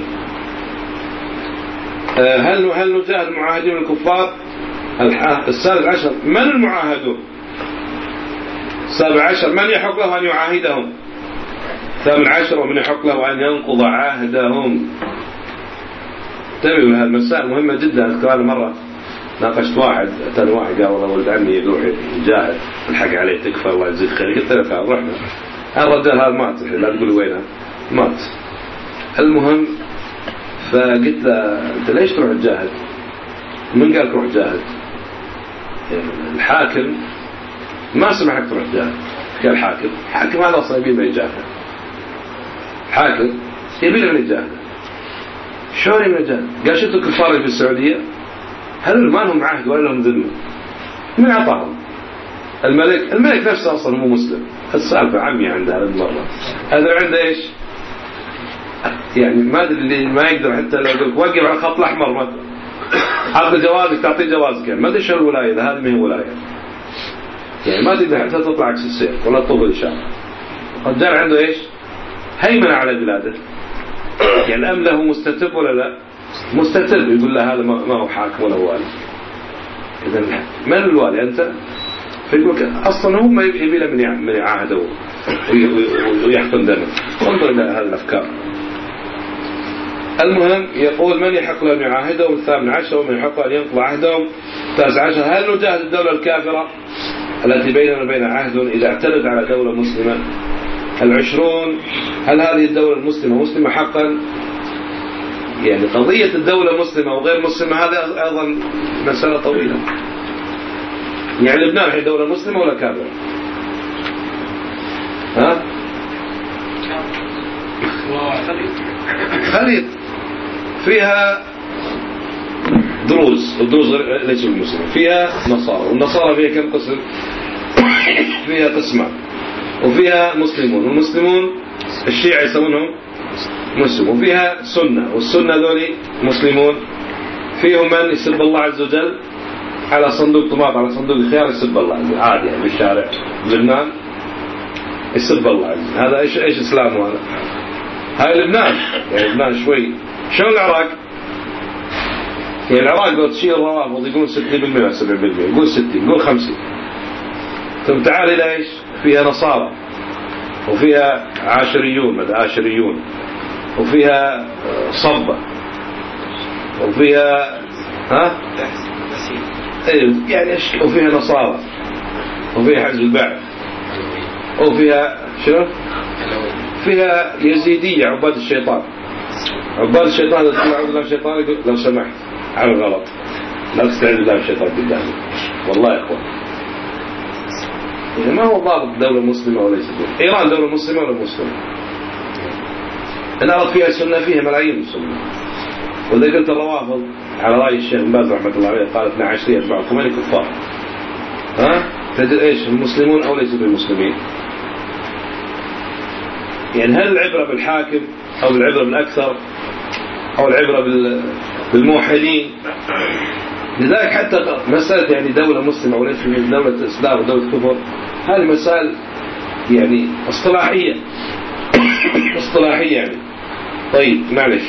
هل هل نجاهد المعاهدين من الكفار؟ السابع عشر من المعاهدون؟ السابع عشر من يحق له أن يعاهدهم؟ الثامن عشر ومن يحق له أن ينقض عهدهم. انتبهوا لهذه المسائل مهمة جدا. أذكر أنا مرة ناقشت واحد، أتاني واحد قال والله ولد عمي يروح يجاهد الحق عليه تكفى الله يجزيك خير. قلت له تعال رحنا. الرجال هذا مات، لا تقول وينه مات. المهم فقلت له أنت ليش تروح تجاهد؟ من قالك روح جاهد؟ يعني الحاكم ما سمحك تروح تجاهد. قال الحاكم الحاكم هذا أصلا يبين ما يجاهد. حاكم يبين ما يجاهد. شلون يبين يجاهد؟ قال شفتوا الكفار في السعودية هل ما لهم عهد ولا لهم ذمة؟ من أعطاهم؟ الملك. الملك نفسه أصلا مو مسلم. السالفة عمي عنده هذا المرة. هذا عنده إيش؟ يعني ما أدري اللي ما يقدر حتى لو يقولك وقف على الخط الأحمر مثلا عقد جوازك تعطيه جوازك، يعني ما تدري شو الولاية إذا هذه ما هي ولاية، يعني ما تقدر حتى تطلع عكس السير ولا تطوف الإشارة. الرجال عنده إيش؟ هيمنة على بلاده، يعني الأمن له مستتب ولا لا؟ مستتب، يقول له هذا ما هو حاكم ولا والي. إذا من الوالي أنت؟ فيقول أصلا هم يبي له من من يعاهده ويحقن دمه. انظر إلى هذه الأفكار. المهم يقول من يحق له أن يعاهدهم؟ الثامن عشر ومن يحق أن ينقض عهدهم. التاسع عشر هل نجاهد الدولة الكافرة التي بيننا وبين عهد إذا اعتدت على دولة مسلمة؟ العشرون هل هذه الدولة المسلمة مسلمة حقا؟ يعني قضية الدولة مسلمة وغير مسلمة هذا أيضا مسألة طويلة. يعني لبنان هي دولة مسلمة ولا كافرة؟ ها؟ خليط فيها دروز، والدروز ليسوا المسلمين، فيها نصارى، والنصارى فيها كم قسم؟ فيها قسمان، وفيها مسلمون، والمسلمون الشيعة يسمونهم مسلم، وفيها سنة، والسنة ذولي مسلمون. فيهم من يسب الله عز وجل على صندوق طماط، على صندوق الخيار يسب الله عادي يعني بالشارع لبنان يسب الله عز وجل. هذا ايش ايش اسلام هذا؟ هاي لبنان، يعني لبنان شوي شو العراق؟ يعني العراق لو تشيل الروافض يقول ستين بالمئة ولا سبعين بالمئة، يقول ستين، يقول خمسين. ثم تعال إلى إيش؟ فيها نصارى، وفيها عاشريون مدى عاشريون، وفيها صبة، وفيها ها؟ أيوه يعني إيش؟ وفيها نصارى، وفيها حزب البعث، وفيها شنو؟ فيها يزيدية عباد الشيطان. عباد الشيطان إذا تقول أعوذ بالله من الشيطان يقول لو سمحت على الغلط لا تستعيذ بالله من الشيطان قدامي. والله يا إخوان يعني ما هو ضابط دولة مسلمة وليس دولة. إيران دولة مسلمة ولا مسلمة؟ إن أرد فيها سنة فيها ملايين مسلمين. وإذا قلت الروافض على رأي الشيخ بن باز رحمة الله عليه قال اثنا عشر يتبع الخميني كفار، ها تجد إيش المسلمون أو ليسوا بالمسلمين؟ يعني هل العبرة بالحاكم أو العبرة بالأكثر أو العبرة بالموحدين؟ لذلك حتى مسألة يعني دولة مسلمة وليس دولة إسلام ودولة كفر هذه مسائل يعني اصطلاحية اصطلاحية يعني. طيب معلش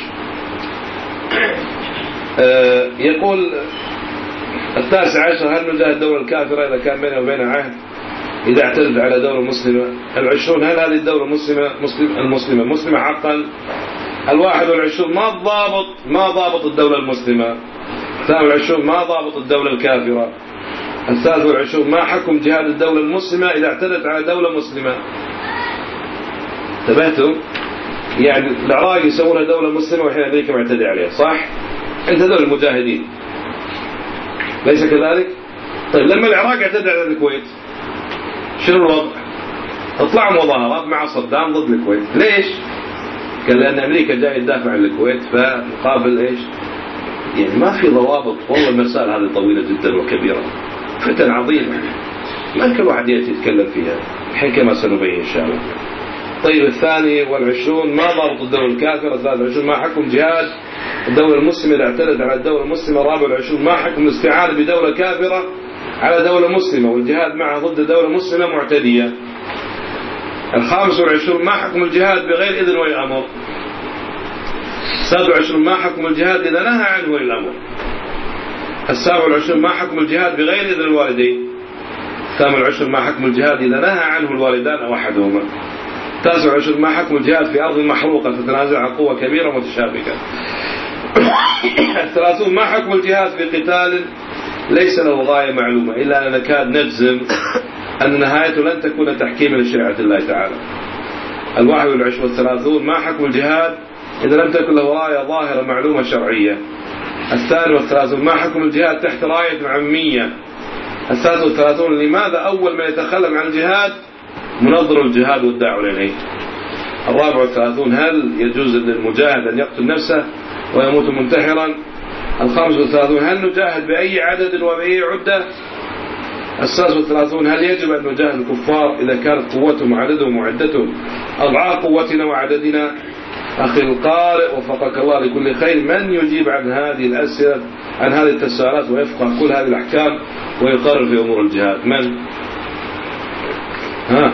آه يقول التاسع عشر هل نجاهد الدولة الكافرة إذا كان بيننا وبينها عهد إذا اعتدت على دولة مسلمة؟ العشرون هل هذه الدولة مسلمة مسلم المسلمة مسلمة حقا؟ الواحد والعشرون ما ضابط ما ضابط الدولة المسلمة؟ الثاني والعشرون ما ضابط الدولة الكافرة؟ الثالث والعشرون ما حكم جهاد الدولة المسلمة إذا اعتدت على دولة مسلمة؟ انتبهتم؟ يعني العراق يسوونها دولة مسلمة والحين أمريكا معتدي عليها صح؟ أنت دول المجاهدين ليس كذلك؟ طيب لما العراق اعتدى على الكويت شنو الوضع؟ اطلعوا مظاهرات مع صدام ضد الكويت. ليش؟ قال لأن أمريكا جاي تدافع عن الكويت فمقابل إيش؟ يعني ما في ضوابط. والله المسائل هذه طويلة جدا وكبيرة فتن عظيمة ما كل واحد يأتي يتكلم فيها الحين كما سنبين إن شاء الله. طيب الثاني والعشرون ما ضابط الدولة الكافرة؟ الثالث والعشرون ما حكم جهاد الدولة المسلمة إذا اعتدت على الدولة المسلمة؟ الرابع والعشرون ما حكم الاستعانة بدولة كافرة على دولة مسلمة والجهاد معها ضد دولة مسلمة معتدية؟ الخامس والعشرون ما حكم الجهاد بغير إذن ولي الأمر؟ السادس والعشرون ما حكم الجهاد إذا نهى عنه ولي الأمر؟ السابع والعشرون ما حكم الجهاد بغير إذن الوالدين؟ الثامن والعشرون ما حكم الجهاد إذا نهى عنه الوالدان أو أحدهما؟ التاسع والعشرون ما حكم الجهاد في أرض محروقة تتنازع عن قوة كبيرة متشابكة؟ الثلاثون ما حكم الجهاد في قتال ليس له غاية معلومة إلا أن نكاد نجزم أن نهايته لن تكون تحكيما لشريعة الله تعالى؟ الواحد والعشرون والثلاثون ما حكم الجهاد إذا لم تكن له راية ظاهرة معلومة شرعية؟ الثاني والثلاثون ما حكم الجهاد تحت راية عمية؟ الثالث والثلاثون لماذا أول من يتخلم عن الجهاد منظر الجهاد والداعي إليه؟ الرابع والثلاثون هل يجوز للمجاهد أن يقتل نفسه ويموت منتحرا؟ الخامس والثلاثون هل نجاهد بأي عدد وبأي عدة؟ السادس والثلاثون هل يجب أن نجاهد الكفار إذا كانت قوتهم وعددهم وعدتهم أضعاف قوتنا وعددنا؟ أخي القارئ وفقك الله لكل خير من يجيب عن هذه الأسئلة عن هذه التساؤلات ويفقه كل هذه الأحكام ويقرر في أمور الجهاد؟ من؟ ها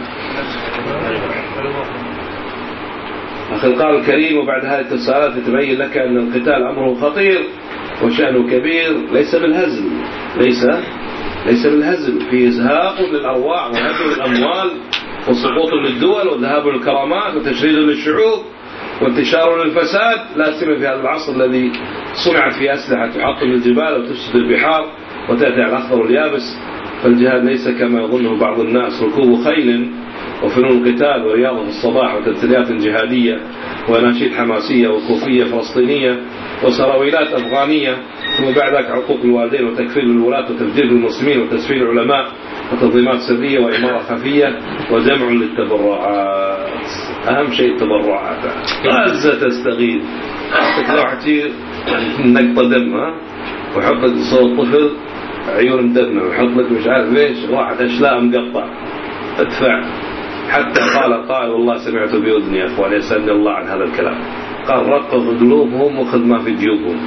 أخي القارئ الكريم، وبعد هذه التساؤلات يتبين لك أن القتال أمره خطير وشأنه كبير، ليس بالهزل، ليس ليس بالهزل، فيه إزهاق للأرواح وهدم للأموال وسقوط للدول وذهاب للكرامات وتشريد للشعوب وانتشار للفساد، لا سيما في هذا العصر الذي صنعت فيه أسلحة تحطم الجبال وتفسد البحار وتأتي على الأخضر واليابس. فالجهاد ليس كما يظنه بعض الناس ركوب خيل وفنون قتال ورياضة في الصباح وتمثيليات جهادية وناشيد حماسية وكوفية فلسطينية وسراويلات أفغانية، ثم بعد ذلك عقوق الوالدين وتكفير الولاة وتفجير المسلمين وتسفير العلماء وتنظيمات سرية وإمارة خفية وجمع للتبرعات. أهم شيء التبرعات. غزة تستغيث، حطك لوحة كثير نقطة دم وحط لك صوت طفل عيون مدمة وحط لك مش عارف ليش واحد أشلاء مقطع، ادفع. حتى قال قائل والله سمعت بأذني يا أخوان يسألني الله عن هذا الكلام، قال رقق قلوبهم وخذ ما في جيوبهم،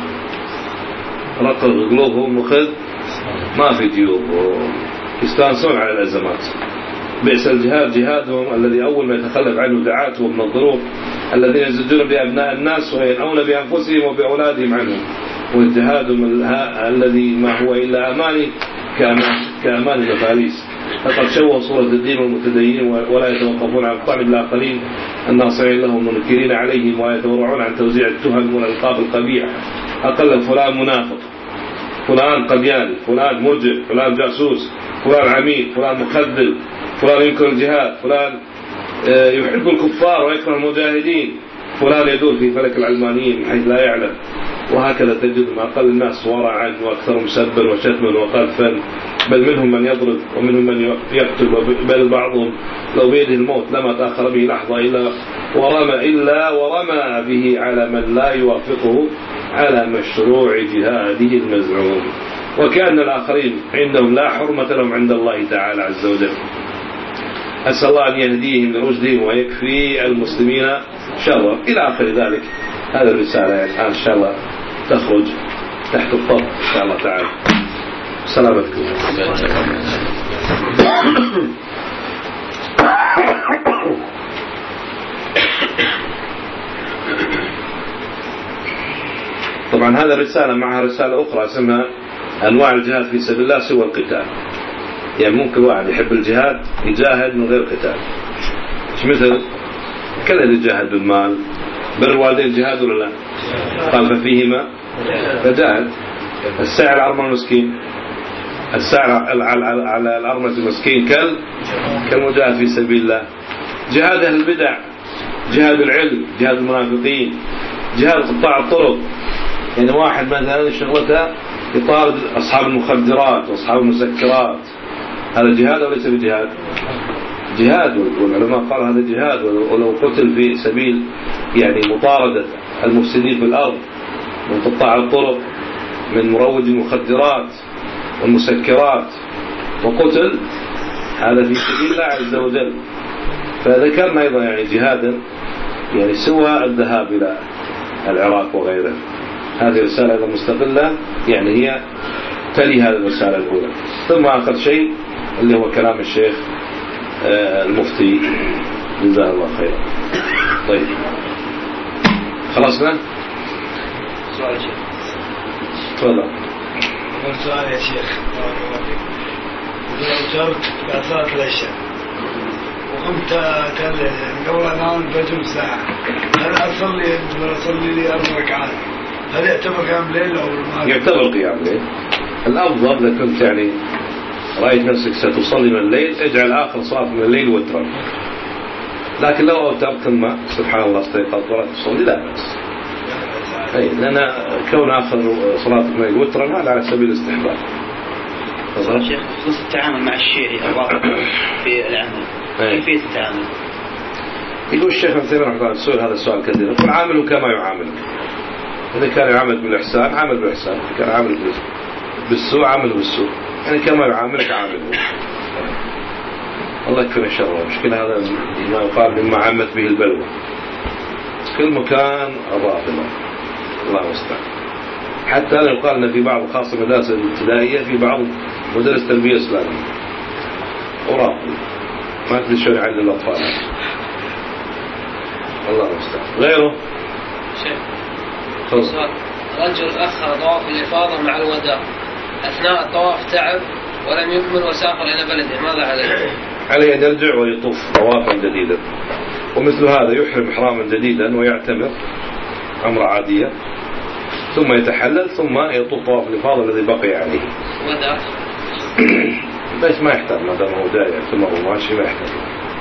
رقق قلوبهم وخذ ما في جيوبهم، يستانسون على الأزمات. بئس الجهاد جهادهم الذي أول ما يتخلف عنه دعاتهم من الظروف الذين يزجون بأبناء الناس وينأون بأنفسهم وبأولادهم عنهم، والجهادهم الذي ما هو إلا أماني كأمان المفاليس. فقد شوهوا صورة الدين والمتدينين ولا يتوقفون عن الطعن بالآخرين الناصرين لهم والمنكرين عليهم، ويتورعون عن توزيع التهم والألقاب القبيحة. أقل فلان منافق، فلان قدياني، فلان مرجع، فلان جاسوس، فلان عميل، فلان مخذل، فلان ينكر الجهاد، فلان يحب الكفار ويكره المجاهدين، فلان يدور في فلك العلمانيين حيث لا يعلم. وهكذا تجد من أقل الناس ورعا وأكثر مسبا وشتما وقذفا، بل منهم من يضرب ومنهم من يقتل، بل بعضهم لو بيده الموت لما تأخر به لحظة إلا ورمى إلا ورمى به على من لا يوافقه على مشروع جهاده المزعوم، وكأن الآخرين عندهم لا حرمة لهم عند الله تعالى عز وجل. أسأل الله أن يهديهم لرشدهم ويكفي المسلمين شرا إلى آخر ذلك. هذا الرسالة يعني الآن إن شاء الله تخرج تحت الطب إن شاء الله تعالى. سلامتكم. طبعا هذا الرسالة معها رسالة أخرى اسمها أنواع الجهاد في سبيل الله سوى القتال. يعني ممكن واحد يحب الجهاد يجاهد من غير قتال، مش مثل كذا يجاهد بالمال. بر الوالدين جهاد ولا لا؟ قال ففيهما فجاهد. السعي على الأرمل المسكين، السعي على الأرمل المسكين كال كالمجاهد في سبيل الله. جهاد أهل البدع، جهاد العلم، جهاد المنافقين، جهاد قطاع الطرق. يعني واحد مثلا شغلته يطارد أصحاب المخدرات وأصحاب المسكرات، هذا جهاد أو ليس بجهاد؟ جهاد. والعلماء قالوا هذا جهاد، ولو قتل في سبيل يعني مطاردة المفسدين في الأرض من قطاع الطرق من مروج المخدرات والمسكرات وقتل، هذا في سبيل الله عز وجل. فذكرنا أيضا يعني جهادا يعني سوى الذهاب إلى العراق وغيره. هذه رسالة أيضا مستقلة يعني هي تلي هذه الرسالة الأولى. ثم آخر شيء اللي هو كلام الشيخ المفتي جزاه الله خيرا. طيب خلصنا؟ سؤال يا شيخ. تفضل. أول سؤال يا شيخ. لو جرت بعد صلاة العشاء وقمت قبل أنام بجم ساعة، هل أصلي أصلي لي أربع ركعات؟ هل يعتبر قيام ليل أو ما؟ يعتبر قيام ليل. الأفضل إذا كنت يعني رأيت نفسك ستصلي من الليل اجعل آخر صلاة من الليل وترا، لكن لو أوترت ثم سبحان الله استيقظت ولا تصلي لا بأس. أي لأن كون آخر صلاة من الليل وترا هذا على سبيل الاستحباب. تفضل شيخ. خصوص التعامل مع الشيعي أو في العمل كيفية التعامل؟ يقول الشيخ ابن تيمية رحمه الله السؤال هذا السؤال كثير، يقول عامله كما يعاملك. إذا كان يعامل بالإحسان عامل بالإحسان، كان عامل بالسوء عامل بالسوء، يعني كما يعاملك عامله. الله يكفينا شر. المشكلة هذا ما يقال مما عمت به البلوى، كل مكان الرافضة الله المستعان. حتى لا يقال أن في بعض خاصة المدارس الابتدائية في بعض مدرس تربية إسلامية وراقي ما تدري شلون يعلم الأطفال. الله المستعان. غيره شيخ خلص. رجل أخر طواف الإفاضة مع الوداع أثناء الطواف تعب ولم يكمل وسافر إلى بلده، ماذا عليه؟ عليه أن يرجع ويطوف طوافا جديدا، ومثل هذا يحرم إحراما جديدا ويعتمر عمرة عادية ثم يتحلل ثم يطوف طواف الإفاضة الذي بقي عليه. وداع بس ما يحتاج ما دام هو داعي يعتمر وماشي ما يحتاج.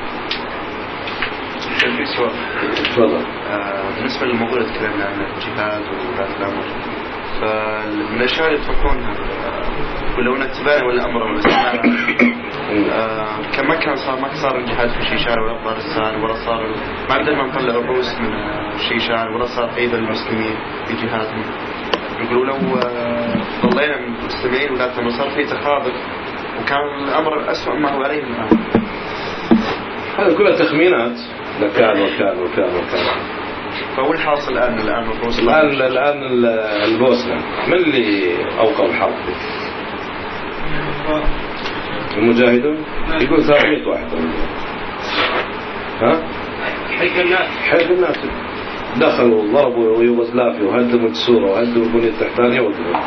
في سؤال تفضل. آه بالنسبة للموضوع اللي تكلمنا عن الجهاد وولاة الأمر، فمن الأشياء اللي يتركونها ولو أنك تباني ولا أمر ولا سماع آه كم مكان صار ما صار الجهاد في الشيشان ولا أفغانستان ولا صار ما عندنا نطلع الروس من الشيشان ولا صار عيد المسلمين في جهادهم. يقولوا لو آه ضلينا من المسلمين ولاة الأمر صار في تخاذل وكان الأمر أسوأ ما هو عليه الآن. هذا كلها تخمينات لكان وكان وكان وكان. فهو الحاصل الآن الآن الروس الآن الآن البوسنة من اللي أوقع الحرب؟ المجاهدون يقول ثلاثمئة واحد. ها؟ حيث الناس حيث الناس دخلوا ضربوا يوغوسلافيا وهدموا السورة وهدموا البنية التحتانية وضربوا.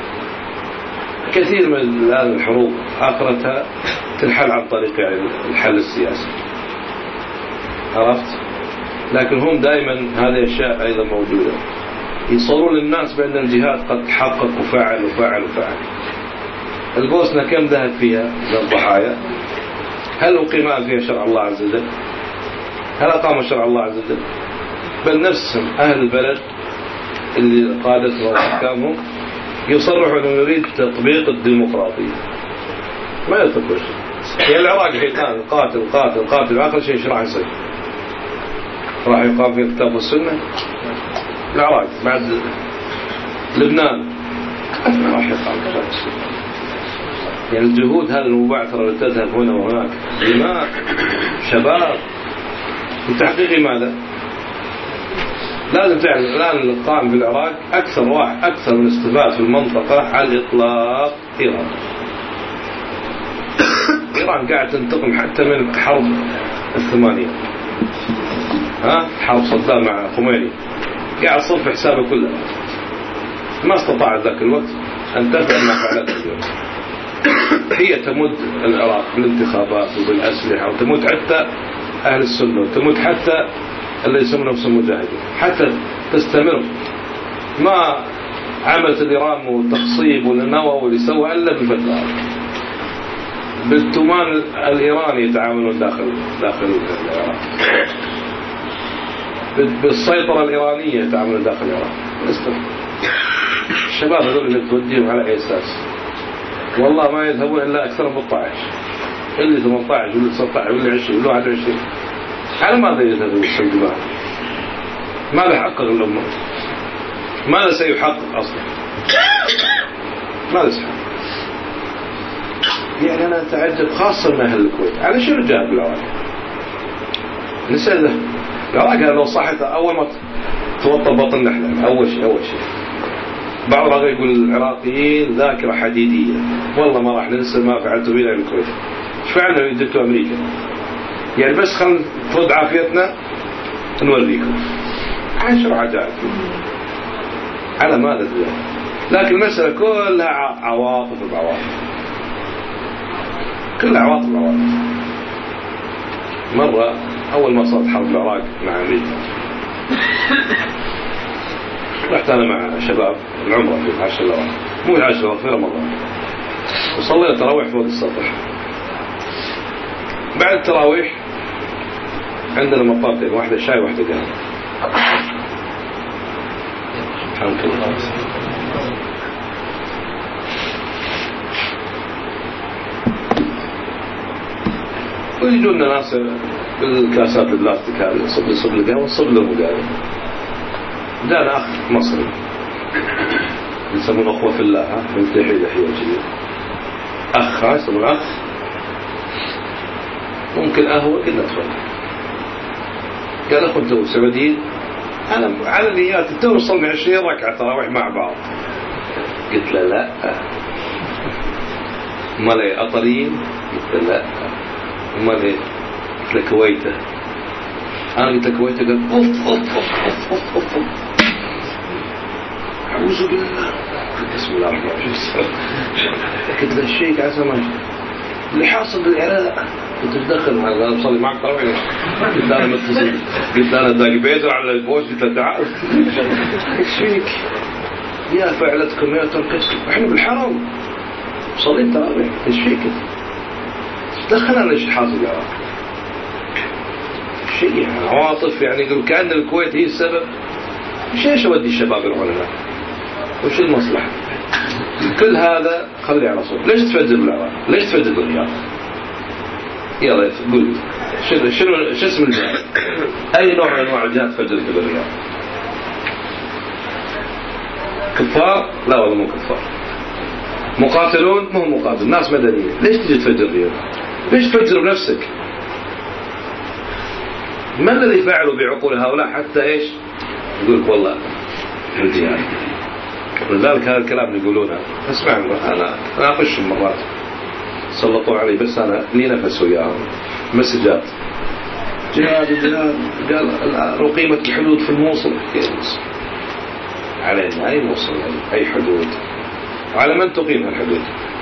كثير من الآن الحروب آخرتها تنحل عن طريق يعني الحل السياسي، عرفت؟ لكن هم دائما هذه الأشياء أيضا موجودة، يصورون للناس بأن الجهاد قد تحقق وفعل وفعل وفعل. البوسنة كم ذهب فيها من الضحايا؟ هل أقيم فيها شرع الله عز وجل؟ هل أقام شرع الله عز وجل؟ بل نفسهم أهل البلد اللي قادتهم وحكامهم يصرحوا أنه يريد تطبيق الديمقراطية، ما يطبق شيء. يعني العراق الآن قاتل قاتل قاتل آخر شيء ايش راح يصير؟ راح يقام في الكتاب والسنة. العراق بعد لبنان ما راح يقام كتاب والسنة. يعني الجهود هذه المبعثرة اللي تذهب هنا وهناك دماء شباب لتحقيق ماذا؟ لازم تعلم الآن القائم في العراق أكثر واحد أكثر من استفاد في المنطقة على الإطلاق إيران. إيران قاعد تنتقم حتى من حرب الثمانية، ها حرب صدام مع خميني، قاعد صرف حسابه كله. ما استطاعت ذاك الوقت أن تفعل ما فعلته اليوم. هي تمد العراق بالانتخابات وبالأسلحة وتمد حتى أهل السنة وتمد حتى اللي يسمونه نفسهم مجاهدين حتى تستمر. ما عملت الإيران والتخصيب والنووي واللي سوى إلا بالفترة. بالتمان الإيراني يتعاملون داخل داخل العراق، بالسيطرة الإيرانية يتعاملون داخل العراق. الشباب هذول اللي توديهم على أي أساس؟ والله ما يذهبون إلا أكثر من ثمانية عشر، اللي ثمانية عشر واللي تسعة عشر واللي عشرين واللي واحد وعشرين. على ماذا يذهبون الدماء؟ ماذا حقق الأمة؟ ماذا سيحقق أصلا؟ ماذا سيحقق؟ يعني أنا أتعجب خاصة من أهل الكويت على شو رجال بالعراق. نسأله العراق لو صحت أول ما توطى بطن نحن أول شيء أول شيء بعض العراق يقول العراقيين ذاكرة حديدية، والله ما راح ننسى ما فعلتوا بنا بالكويت. ايش فعلنا لو جبتوا أمريكا؟ يعني بس خلنا ترد عافيتنا نوريكم عشر عجائب. على ماذا ذلك؟ لكن المسألة كلها عواطف بعواطف، كلها عواطف بعواطف. مرة أول ما صارت حرب العراق مع أمريكا رحت أنا مع شباب العمرة في عشر العراق، مو العشر في رمضان، وصلينا تراويح فوق السطح. بعد التراويح عندنا مطارتين، واحدة شاي واحدة قهوة. الحمد لله. ويجونا ناس بالكاسات البلاستيك هذه صب صب القهوة صب لهم قهوة. جانا أخ مصري يسمونه أخوة في الله، ها ملتحي لحية وجهه، أخ ها يسمونه أخ، ممكن قهوة كنا تفضل. قال أخو أنتوا سعوديين؟ أنا على نيات تو صلنا عشرين ركعة تراويح مع بعض، قلت له لا. امال ايه قطريين؟ قلت له لا. امال ايه؟ قلت له كويته. انا قلت له كويته. قال اوف اوف اوف اوف اوف اوف اعوذ بالله. قلت بسم الله الرحمن الرحيم. قلت له الشيك عسى ما اللي حاصل بالعراق. قلت له دخل انا بصلي معك طبعا. قلت له انا متصل. قلت له انا داق بيدر على البوش. قلت له تعال ايش فيك يا فعلتكم يا تركتكم احنا بالحرم صليت تراويح ايش فيك دخلنا ليش حاصل بالعراق شيء يعني عواطف يعني يقول كأن الكويت هي السبب. مش ايش اودي الشباب يروحون هناك وش المصلحة؟ كل هذا خلي على صوت. ليش تفجر بالعراق؟ ليش تفجر بالرياض؟ يلا قل شنو شنو شو اسم الجهاد؟ اي نوع من انواع الجهاد فجرت بالرياض؟ كفار؟ لا والله مو كفار. مقاتلون؟ مو مقاتل. ناس مدنيين. ليش تجي تفجر الرياض؟ ليش تفجر بنفسك؟ ما الذي فعلوا بعقول هؤلاء حتى ايش يقولك والله الجهاد؟ ولذلك هذا الكلام اللي يقولونه اسمع انا انا اخش مرات سلطوا علي بس انا لي نفس وياهم مسجات جهاد جهاد. قال اقيمت الحدود في الموصل. علينا اي موصل اي حدود؟ على من تقيم الحدود؟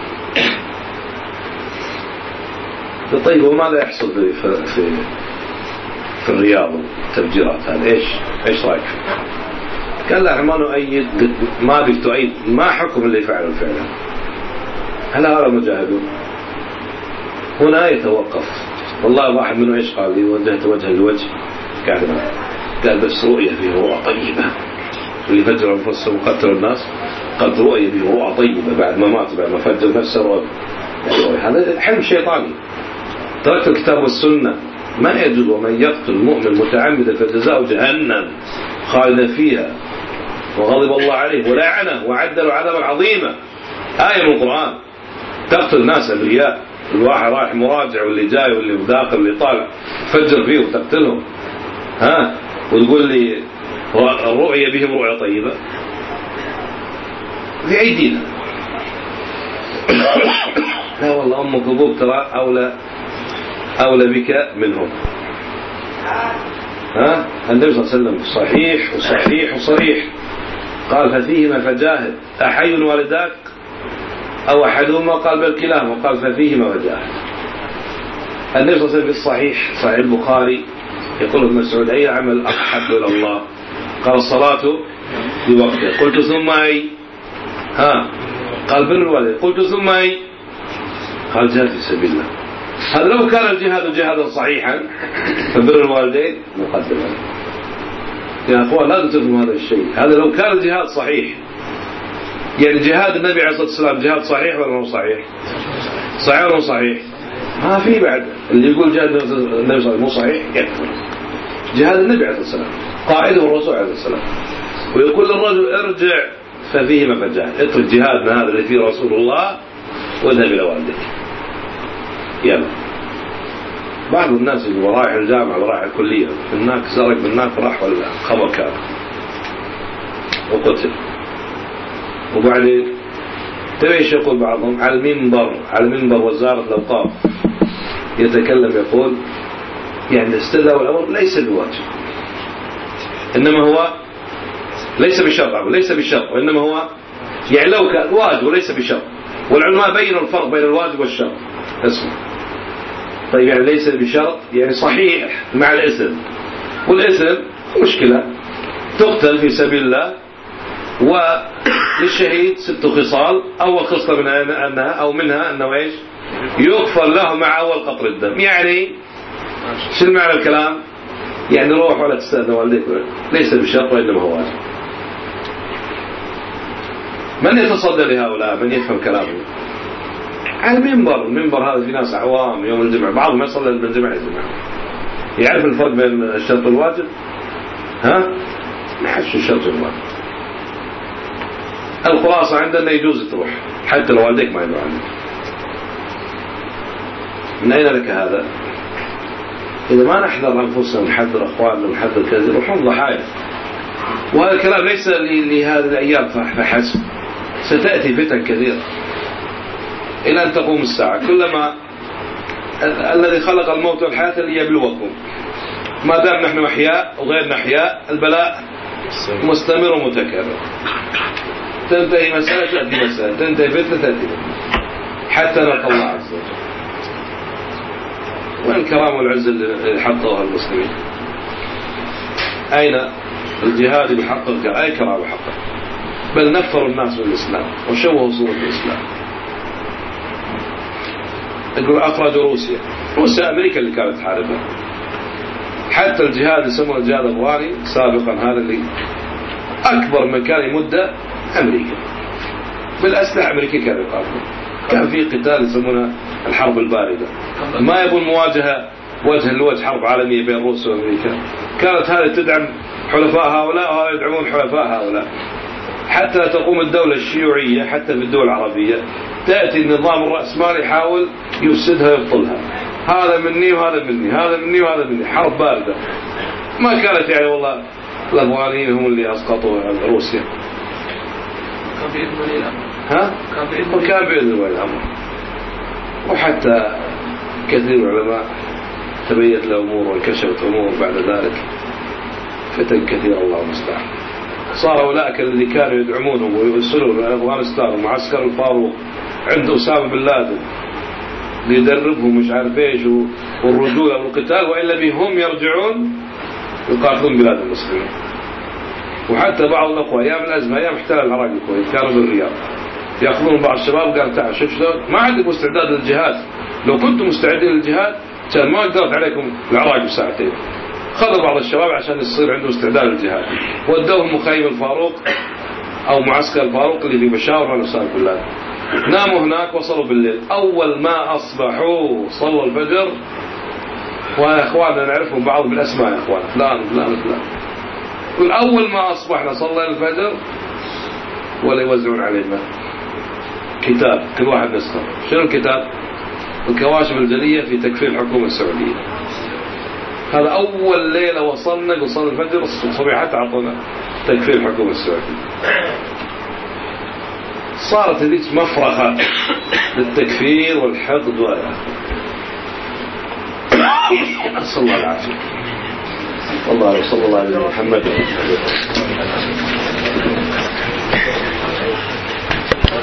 طيب وماذا يحصل في في في الرياض والتفجيرات هذا؟ ايش ايش رايك فيه؟ قال لا ما نؤيد. ما بك تؤيد. ما حكم اللي فعلوا فعلا؟ هل هؤلاء مجاهدون؟ هنا يتوقف. والله واحد منه ايش قال لي؟ وجهت وجها لوجه قاعد معه. قال بس رؤية فيه رؤى طيبة. اللي فجروا انفسهم وقتلوا الناس قد رؤية فيه رؤى طيبة بعد ما مات بعد ما فجر نفسه رؤى. هذا حلم شيطاني. تركت الكتاب والسنة. ما يجوز ومن يقتل المؤمن متعمدا فجزاؤه جهنم خالدا فيها وغضب الله عليه ولعنه وعد له عذابا عظيما. آية من القرآن. تقتل ناس أبرياء. الواحد رايح مراجع واللي جاي واللي داخل واللي طالع فجر فيه وتقتلهم ها وتقول لي الرؤية بهم رؤية طيبة؟ في أيدينا. لا والله أمك وأبوك ترى أولى أولى بك منهم. ها النبي صلى الله عليه وسلم صحيح وصحيح وصريح قال ففيهما فجاهد أحي والداك أو أحدهما؟ قال بل كلاهما. قال ففيهما فجاهد. النبي صلى الله عليه وسلم في الصحيح صحيح البخاري يقول ابن مسعود أي عمل أحب إلى الله؟ قال الصلاة بوقتها. قلت ثم أي؟ ها قال بر الوالدين. قلت ثم أي؟ قال جهاد في سبيل الله. هذا لو كان الجهاد جهادا صحيحا فبر الوالدين مقدما. يا أخوان لا تفهموا هذا الشيء. هذا لو كان الجهاد صحيح يعني جهاد النبي عليه الصلاة والسلام جهاد صحيح ولا مو صحيح؟ صحيح ولا مو صحيح؟ ما في بعد اللي يقول جهاد النبي صلى الله عليه وسلم مو صحيح يكفر. جهاد النبي عليه الصلاة والسلام قائده الرسول عليه السلام ويقول للرجل ارجع ففيه ما فجاهد. اترك جهادنا هذا اللي فيه رسول الله واذهب إلى والدك. يلا بعض الناس اللي رايح الجامعة ورايح الكلية هناك سرق هناك راح ولا خبر كان وقتل. وبعدين تبيش يقول بعضهم على المنبر على المنبر وزارة الأوقاف يتكلم يقول يعني استدعاء الأمر ليس بواجب إنما هو ليس بشرط ليس بشرط وإنما هو يعني لو كان واجب وليس بشرط. والعلماء بينوا الفرق بين الواجب والشرط. اسمع طيب يعني ليس بشرط يعني صحيح مع الإثم. والإثم مشكلة تقتل في سبيل الله وللشهيد ست خصال. أول خصلة من أنها أو منها أنه إيش يغفر له مع أول قطر الدم. يعني شو معنى الكلام؟ يعني روح ولا تستأذن والديك ليس بشرط وإنما هو واجب. من يتصدى لهؤلاء؟ من يفهم كلامه على المنبر؟ المنبر هذا في ناس عوام يوم الجمعة بعضهم يصل للجمعة الجمعة يعرف الفرق بين الشرط والواجب؟ ها ما يعرفش الشرط والواجب. الخلاصة عندنا يجوز تروح حتى لو والديك ما يدعو عنك. من أين لك هذا؟ إذا ما نحذر أنفسنا نحذر أخواننا نحذر كذا يروحون ضحايا. وهذا الكلام ليس لهذه الأيام فحسب ستأتي فتن كثيرة إلى أن تقوم الساعة. كلما الذي خلق الموت والحياة ليبلوكم، ما دام نحن أحياء وغيرنا أحياء البلاء مستمر ومتكرر. تنتهي مسألة تأتي مسألة، تنتهي فتنة تأتي حتى نلقى الله عز وجل. وين الكرامة والعز اللي حطوها المسلمين؟ أين الجهاد بحقق أي كرامة بحقق؟ بل نفروا الناس بالإسلام وشوهوا صورة الإسلام. يقول أخرجوا روسيا، روسيا أمريكا اللي كانت تحاربها. حتى الجهاد يسمونه الجهاد الأفغاني سابقا، هذا اللي أكبر مكان يمده أمريكا بالأسلحة الأمريكية كانوا يقاتلون. كان في قتال يسمونه الحرب الباردة، ما يبون مواجهة وجه لوجه حرب عالمية بين روسيا وأمريكا. كانت هذه تدعم حلفاء هؤلاء وهؤلاء يدعمون حلفاء هؤلاء، حتى تقوم الدولة الشيوعية حتى في الدول العربية تأتي النظام الرأسمالي يحاول يفسدها ويبطلها، هذا مني وهذا مني، هذا مني وهذا مني، حرب باردة. ما كانت يعني والله الأفغانيين هم اللي أسقطوا روسيا، كان بإذن ولي الأمر. ها؟ وكان بإذن ولي الأمر. وحتى كثير من العلماء تبيت له أمور وانكشفت أمور بعد ذلك، فتن كثير الله المستعان. صار أولئك الذي كانوا يدعمونهم ويوصلون إلى أفغانستان ومعسكر الفاروق عند أسامة بن لادن ليدربهم مش عارف ايش والرجولة والقتال، وإلا بهم يرجعون يقاتلون بلاد المسلمين. وحتى بعض الأخوة أيام الأزمة أيام احتلال العراق الكويت كانوا بالرياض يأخذون بعض الشباب قال تعال شوف شلون ما عندكم استعداد للجهاد، لو كنتم مستعدين للجهاد كان ما قدرت عليكم العراق بساعتين. خذوا بعض الشباب عشان يصير عنده استعداد للجهاد، ودوهم مخيم الفاروق أو معسكر الفاروق اللي في بشاور على أسامة بن لادن. ناموا هناك، وصلوا بالليل، أول ما أصبحوا صلوا الفجر. ويا إخواننا نعرفهم بعض بالأسماء يا إخوان، فلان فلان فلان، كل أول ما أصبحنا صلى الفجر ولا يوزعون علينا كتاب كل واحد نسخة. شنو الكتاب؟ الكواشف الجلية في تكفير الحكومة السعودية. هذا أول ليلة وصلنا وصل الفجر الصبح حتى عطونا تكفير الحكومة السعودية. صارت هذيك مفرخة للتكفير والحقد ولا أسأل الله العافية. والله صلى الله عليه محمد.